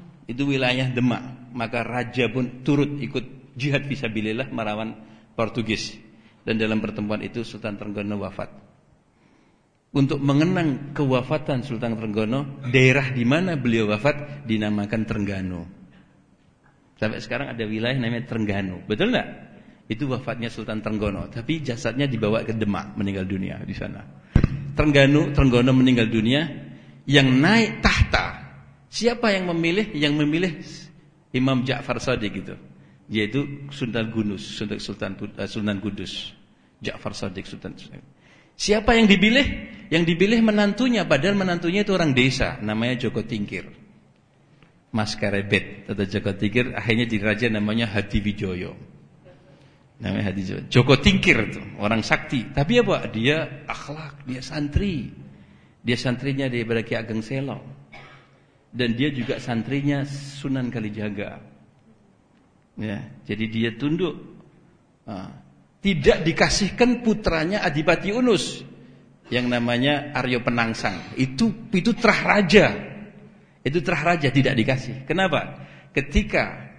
Maka raja pun turut ikut jihad fisabilillah melawan Portugis. Dan dalam pertemuan itu Sultan Trenggono wafat. Untuk mengenang kewafatan Sultan Trenggono, daerah di mana beliau wafat dinamakan Trengganu. Sampai sekarang ada wilayah namanya Trengganu. Betul enggak? Itu wafatnya Sultan Trenggono, tapi jasadnya dibawa ke Demak, meninggal dunia di sana. Trenggono meninggal dunia, yang naik tahta. Siapa yang memilih? Yang memilih Imam Ja'far Shadiq itu, yaitu Sultan Kudus. Ja'far Shadiq Sultan. Siapa yang dipilih? Yang dipilih menantunya, padahal menantunya itu orang desa, namanya Joko Tingkir. Mas Karebet atau Joko Tingkir akhirnya jadi raja namanya Hadiwijoyo. Namanya Hadiwijoyo. Joko Tingkir itu orang sakti, tapi apa? Dia akhlak, dia santri. Dia santrinya daripada Ki Ageng Selong. Dan dia juga santrinya Sunan Kalijaga. Ya, jadi dia tunduk. Tidak dikasihkan putranya Adipati Yunus yang namanya Aryo Penangsang. Itu terah raja. Itu terah raja tidak dikasih. Kenapa? Ketika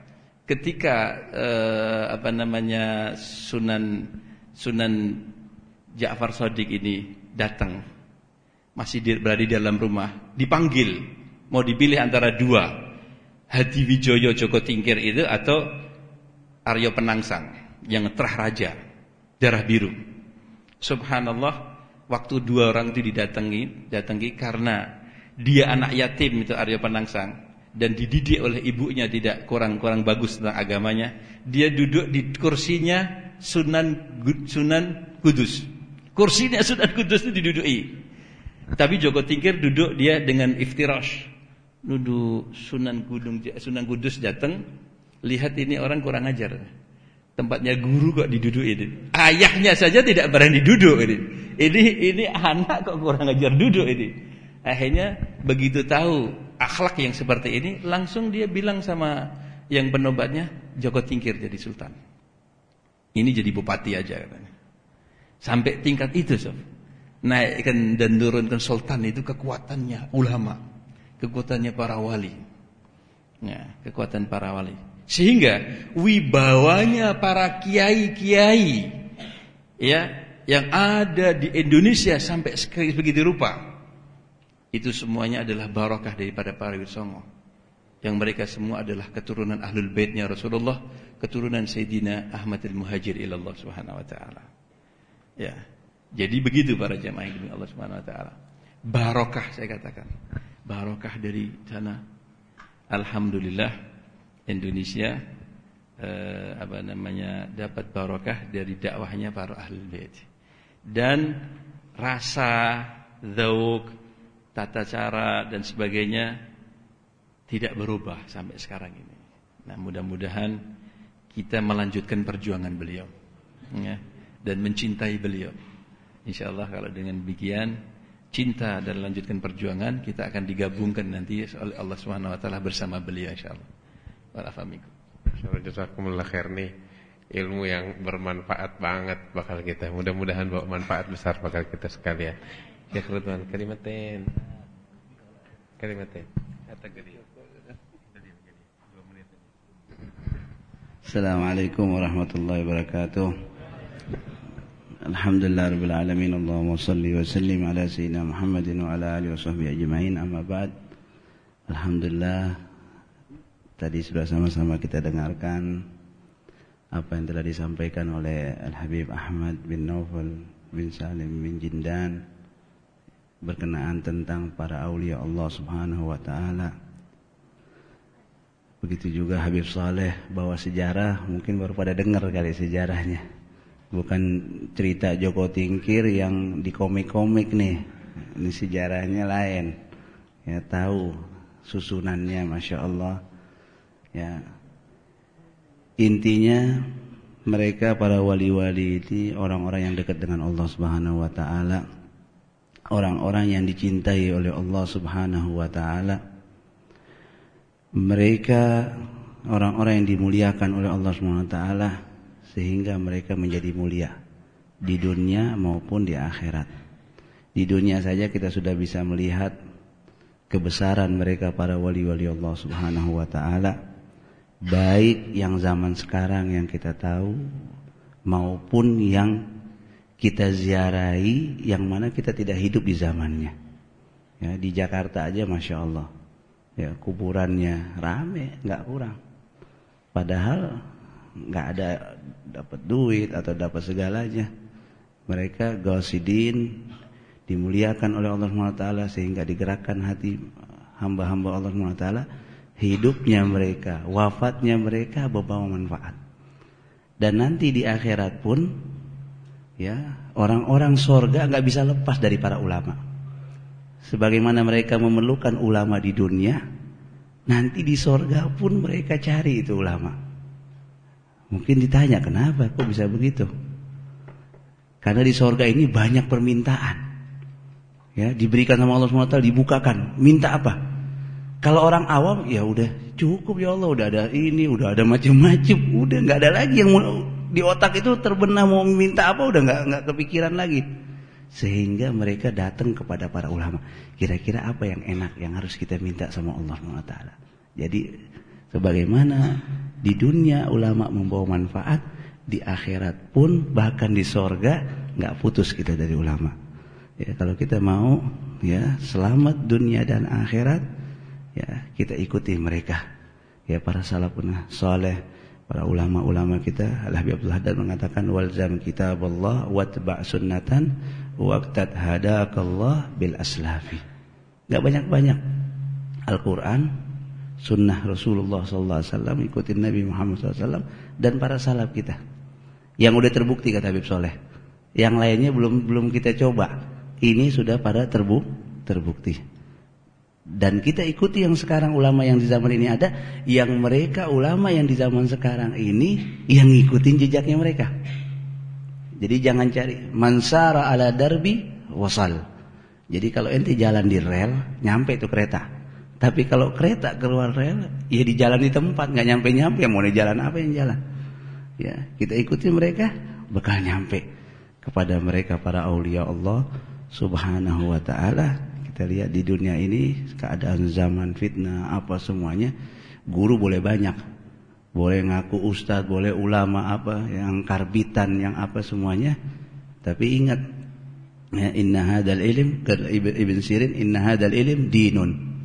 Sunan Ja'far Shadiq ini datang, masih berada di dalam rumah, dipanggil, mau dipilih antara dua, Hadiwijoyo Joko Tingkir itu atau Aryo Penangsang yang terah raja, darah biru. Subhanallah, waktu dua orang itu didatangi karena dia anak yatim itu Aryo Penangsang dan dididik oleh ibunya tidak kurang bagus tentang agamanya. Dia duduk di kursinya Sunan Kudus. Kursinya Sunan Kudus itu diduduki. Tapi Joko Tingkir duduk dia dengan iftirash. Duduk Sunan Kudus datang, lihat ini orang kurang ajar. Tempatnya guru kok diduduki ini. Ayahnya saja tidak berani duduk ini. Ini anak kok kurang ajar duduk ini. Akhirnya begitu tahu akhlak yang seperti ini, langsung dia bilang sama yang penobatnya, Joko Tingkir jadi sultan. Ini jadi bupati aja katanya. Sampai tingkat itu, sob. Naikkan dan turunkan sultan itu kekuatannya ulama, kekuatannya para wali. Ya, kekuatan para wali. Sehingga wibawanya para kiai-kiai ya yang ada di Indonesia sampai begitu rupa. Itu semuanya adalah barokah daripada para Songo. yang mereka semua adalah keturunan Ahlul Baitnya Rasulullah, keturunan Sayyidina Ahmad al-Muhajir ila Allah Subhanahu wa taala. Ya. Jadi begitu para jamaah yang dimiliki Allah Subhanahu wa taala. Barokah saya katakan. Barokah dari sana. Alhamdulillah Indonesia dapat barokah dari dakwahnya para Ahlul Bait. Dan rasa, dzauq, tata cara dan sebagainya tidak berubah sampai sekarang ini. Nah, mudah-mudahan kita melanjutkan perjuangan beliau, ya, dan mencintai beliau. Insyaallah kalau dengan demikian cinta dan lanjutkan perjuangan, kita akan digabungkan nanti oleh Allah Subhanahu wa taala bersama beliau insyaallah. Wa'alaikum. Jazakumullah khair nih. Ilmu yang bermanfaat banget bakal kita. Mudah-mudahan bawa manfaat besar bakal kita sekalian. Ya kerutuan kalimatin. Kata gede. Assalamualaikum warahmatullahi wabarakatuh. Alhamdulillah rabbil alamin. Allahumma shalli wa sallim ala sayyidina Muhammadin wa ala alihi washabbihi ajmain. Amma ba'd. Alhamdulillah, tadi sudah sama-sama kita dengarkan apa yang telah disampaikan oleh Al-Habib Ahmad bin Naufal bin Salim bin Jindan berkenaan tentang para aulia Allah Subhanahu wa taala. Begitu juga Habib Saleh bawa sejarah, mungkin baru pada dengar kali sejarahnya. Bukan cerita Joko Tingkir yang di komik-komik nih. Ini sejarahnya lain. Ya, tahu susunannya, Masya Allah. Ya. Intinya mereka para wali-wali itu orang-orang yang dekat dengan Allah Subhanahu wa taala. Orang-orang yang dicintai oleh Allah Subhanahu wa taala. Mereka orang-orang yang dimuliakan oleh Allah Subhanahu wa taala sehingga mereka menjadi mulia di dunia maupun di akhirat. Di dunia saja kita sudah bisa melihat kebesaran mereka para wali-wali Allah Subhanahu wa taala, baik yang zaman sekarang yang kita tahu maupun yang kita ziarahi yang mana kita tidak hidup di zamannya. Ya, di Jakarta aja Masya Allah. Ya, kuburannya rame, nggak kurang. Padahal nggak ada dapat duit atau dapat segalanya. Mereka gausidin dimuliakan oleh Allah SWT sehingga digerakkan hati hamba-hamba Allah SWT. Hidupnya mereka, wafatnya mereka membawa manfaat. Dan nanti di akhirat pun, ya, orang-orang surga nggak bisa lepas dari para ulama. Sebagaimana mereka memerlukan ulama di dunia, nanti di sorga pun mereka cari itu ulama. Mungkin ditanya kenapa kok bisa begitu? Karena di sorga ini banyak permintaan. Ya, diberikan sama Allah SWT, dibukakan. Minta apa? Kalau orang awam, ya udah cukup ya Allah, udah ada ini, udah ada macam-macam, udah nggak ada lagi yang di otak itu terbenam mau minta apa, udah nggak kepikiran lagi. Sehingga mereka datang kepada para ulama. Kira-kira apa yang enak yang harus kita minta sama Allah SWT. Jadi sebagaimana di dunia ulama membawa manfaat, di akhirat pun bahkan di sorga nggak putus kita dari ulama. Ya, kalau kita mau ya selamat dunia dan akhirat, ya kita ikuti mereka. Ya, para salafun saleh, para ulama-ulama kita. Al-Habib Abdul Haddad mengatakan walzam kitaballah watba' sunnatan waqtad hadakallah bil aslafi. Enggak banyak-banyak Al-Qur'an, sunnah Rasulullah sallallahu alaihi wasallam, ikutin Nabi Muhammad sallallahu alaihi wasallam dan para salaf kita. Yang udah terbukti kata Habib Soleh. Yang lainnya belum kita coba. Ini sudah pada terbukti. Dan kita ikuti yang sekarang ulama yang di zaman ini ada, yang mereka ulama yang di zaman sekarang ini yang ngikutin jejaknya mereka. Jadi jangan cari mansara ala darbi wasal. Jadi kalau ente jalan di rel, nyampe itu kereta. Tapi kalau kereta keluar rel, ya di jalan di tempat, nggak nyampe-nyampe, mau di jalan apa yang jalan? Ya, kita ikuti mereka, bakal nyampe kepada mereka para aulia Allah Subhanahu wa taala. Kita lihat di dunia ini keadaan zaman fitnah apa semuanya, guru boleh banyak, boleh ngaku ustadz, boleh ulama apa, yang karbitan, yang apa semuanya. Tapi ingat, ya, inna hadal ilm, kata Ibn Sirin, inna hadal ilm dinun,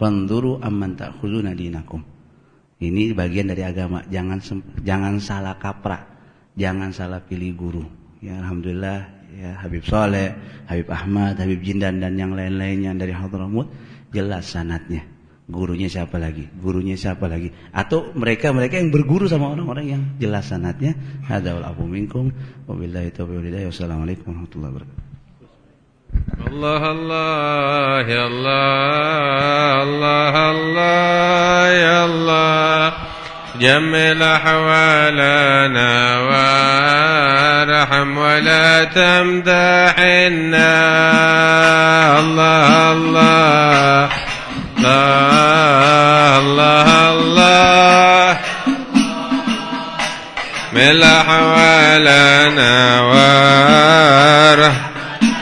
Fanzuru amman ta'khuduna dinakum. Ini bagian dari agama. Jangan salah kaprah, jangan salah pilih guru. Ya alhamdulillah ya Habib Saleh, Habib Ahmad, Habib Jindan dan yang lain-lainnya dari Hadramut jelas sanadnya. Gurunya siapa lagi? Gurunya siapa lagi? Atau mereka yang berguru sama orang-orang yang jelas sanadnya. Hadzal afu minkum wabillahi taufiq wal hidayah. Wassalamualaikum warahmatullahi wabarakatuh. Allah Allah ya Allah Allah Allah ya Allah جمل أحوالنا وارحم ولا تمدحنا الله الله الله الله مل أحوالنا وارحم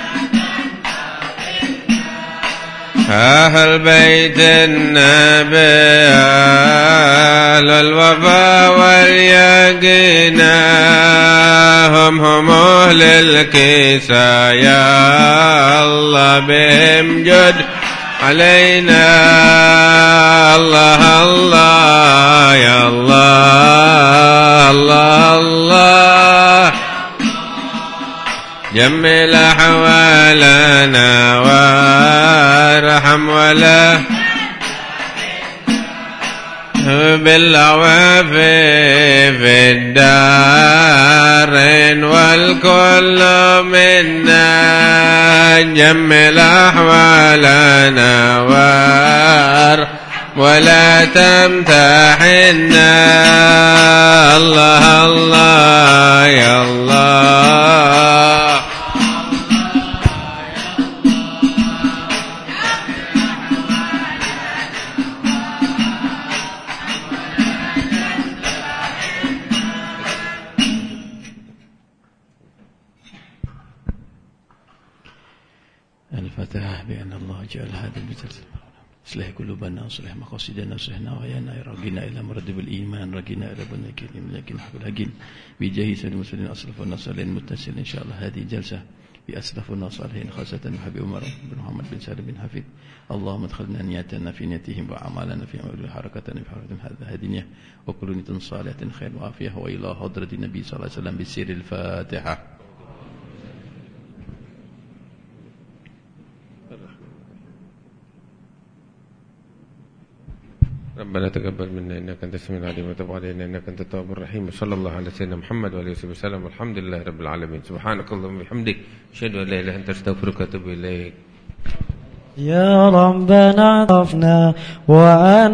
أهل بيت النبي أهل الوفا واليقين هم أهل الكسا يا الله بهم جد علينا الله الله يا الله الله الله جمل أحوالنا وارحم ولا بالعواف في الدارين والكل منا جمل أحوالنا وارحم ولا تمتحنا الله الله يا الله الفتاح بأن الله جعل هذا المجلس اصلح قلوبنا واصلح مقاصدنا واصلح نوايانا رجينا إلى مرتب الإيمان رجينا إلى بنك لكن حق الهجين بجاه سيد المسلمين أسرف والنصالين المتصل إن شاء الله هذه الجلسة بأسرف والنصالين خاصة حبيب عمر بن محمد بن سالم بن حفيظ اللهم ادخلنا نياتنا في نيتهم وأعمالنا في أمر حركتنا في حركة هذه النية وكل نية صالحة خير وعافية وإلى حضرة النبي صلى الله عليه وسلم بالسير الفاتحة. ربنا تقبل منا إنك أنت السميع العليم وتب علينا إنك أنت التواب الرحيم صلى الله على سيدنا محمد وعلى آله وسلم والحمد لله رب العالمين سبحانك اللهم وبحمدك أشهد أن لا إله إلا أنت أستغفرك وأتوب إليك. يا ربنا عرفنا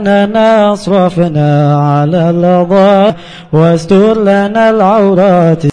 وأننا أصرفنا على الأضاء واستر لنا العورات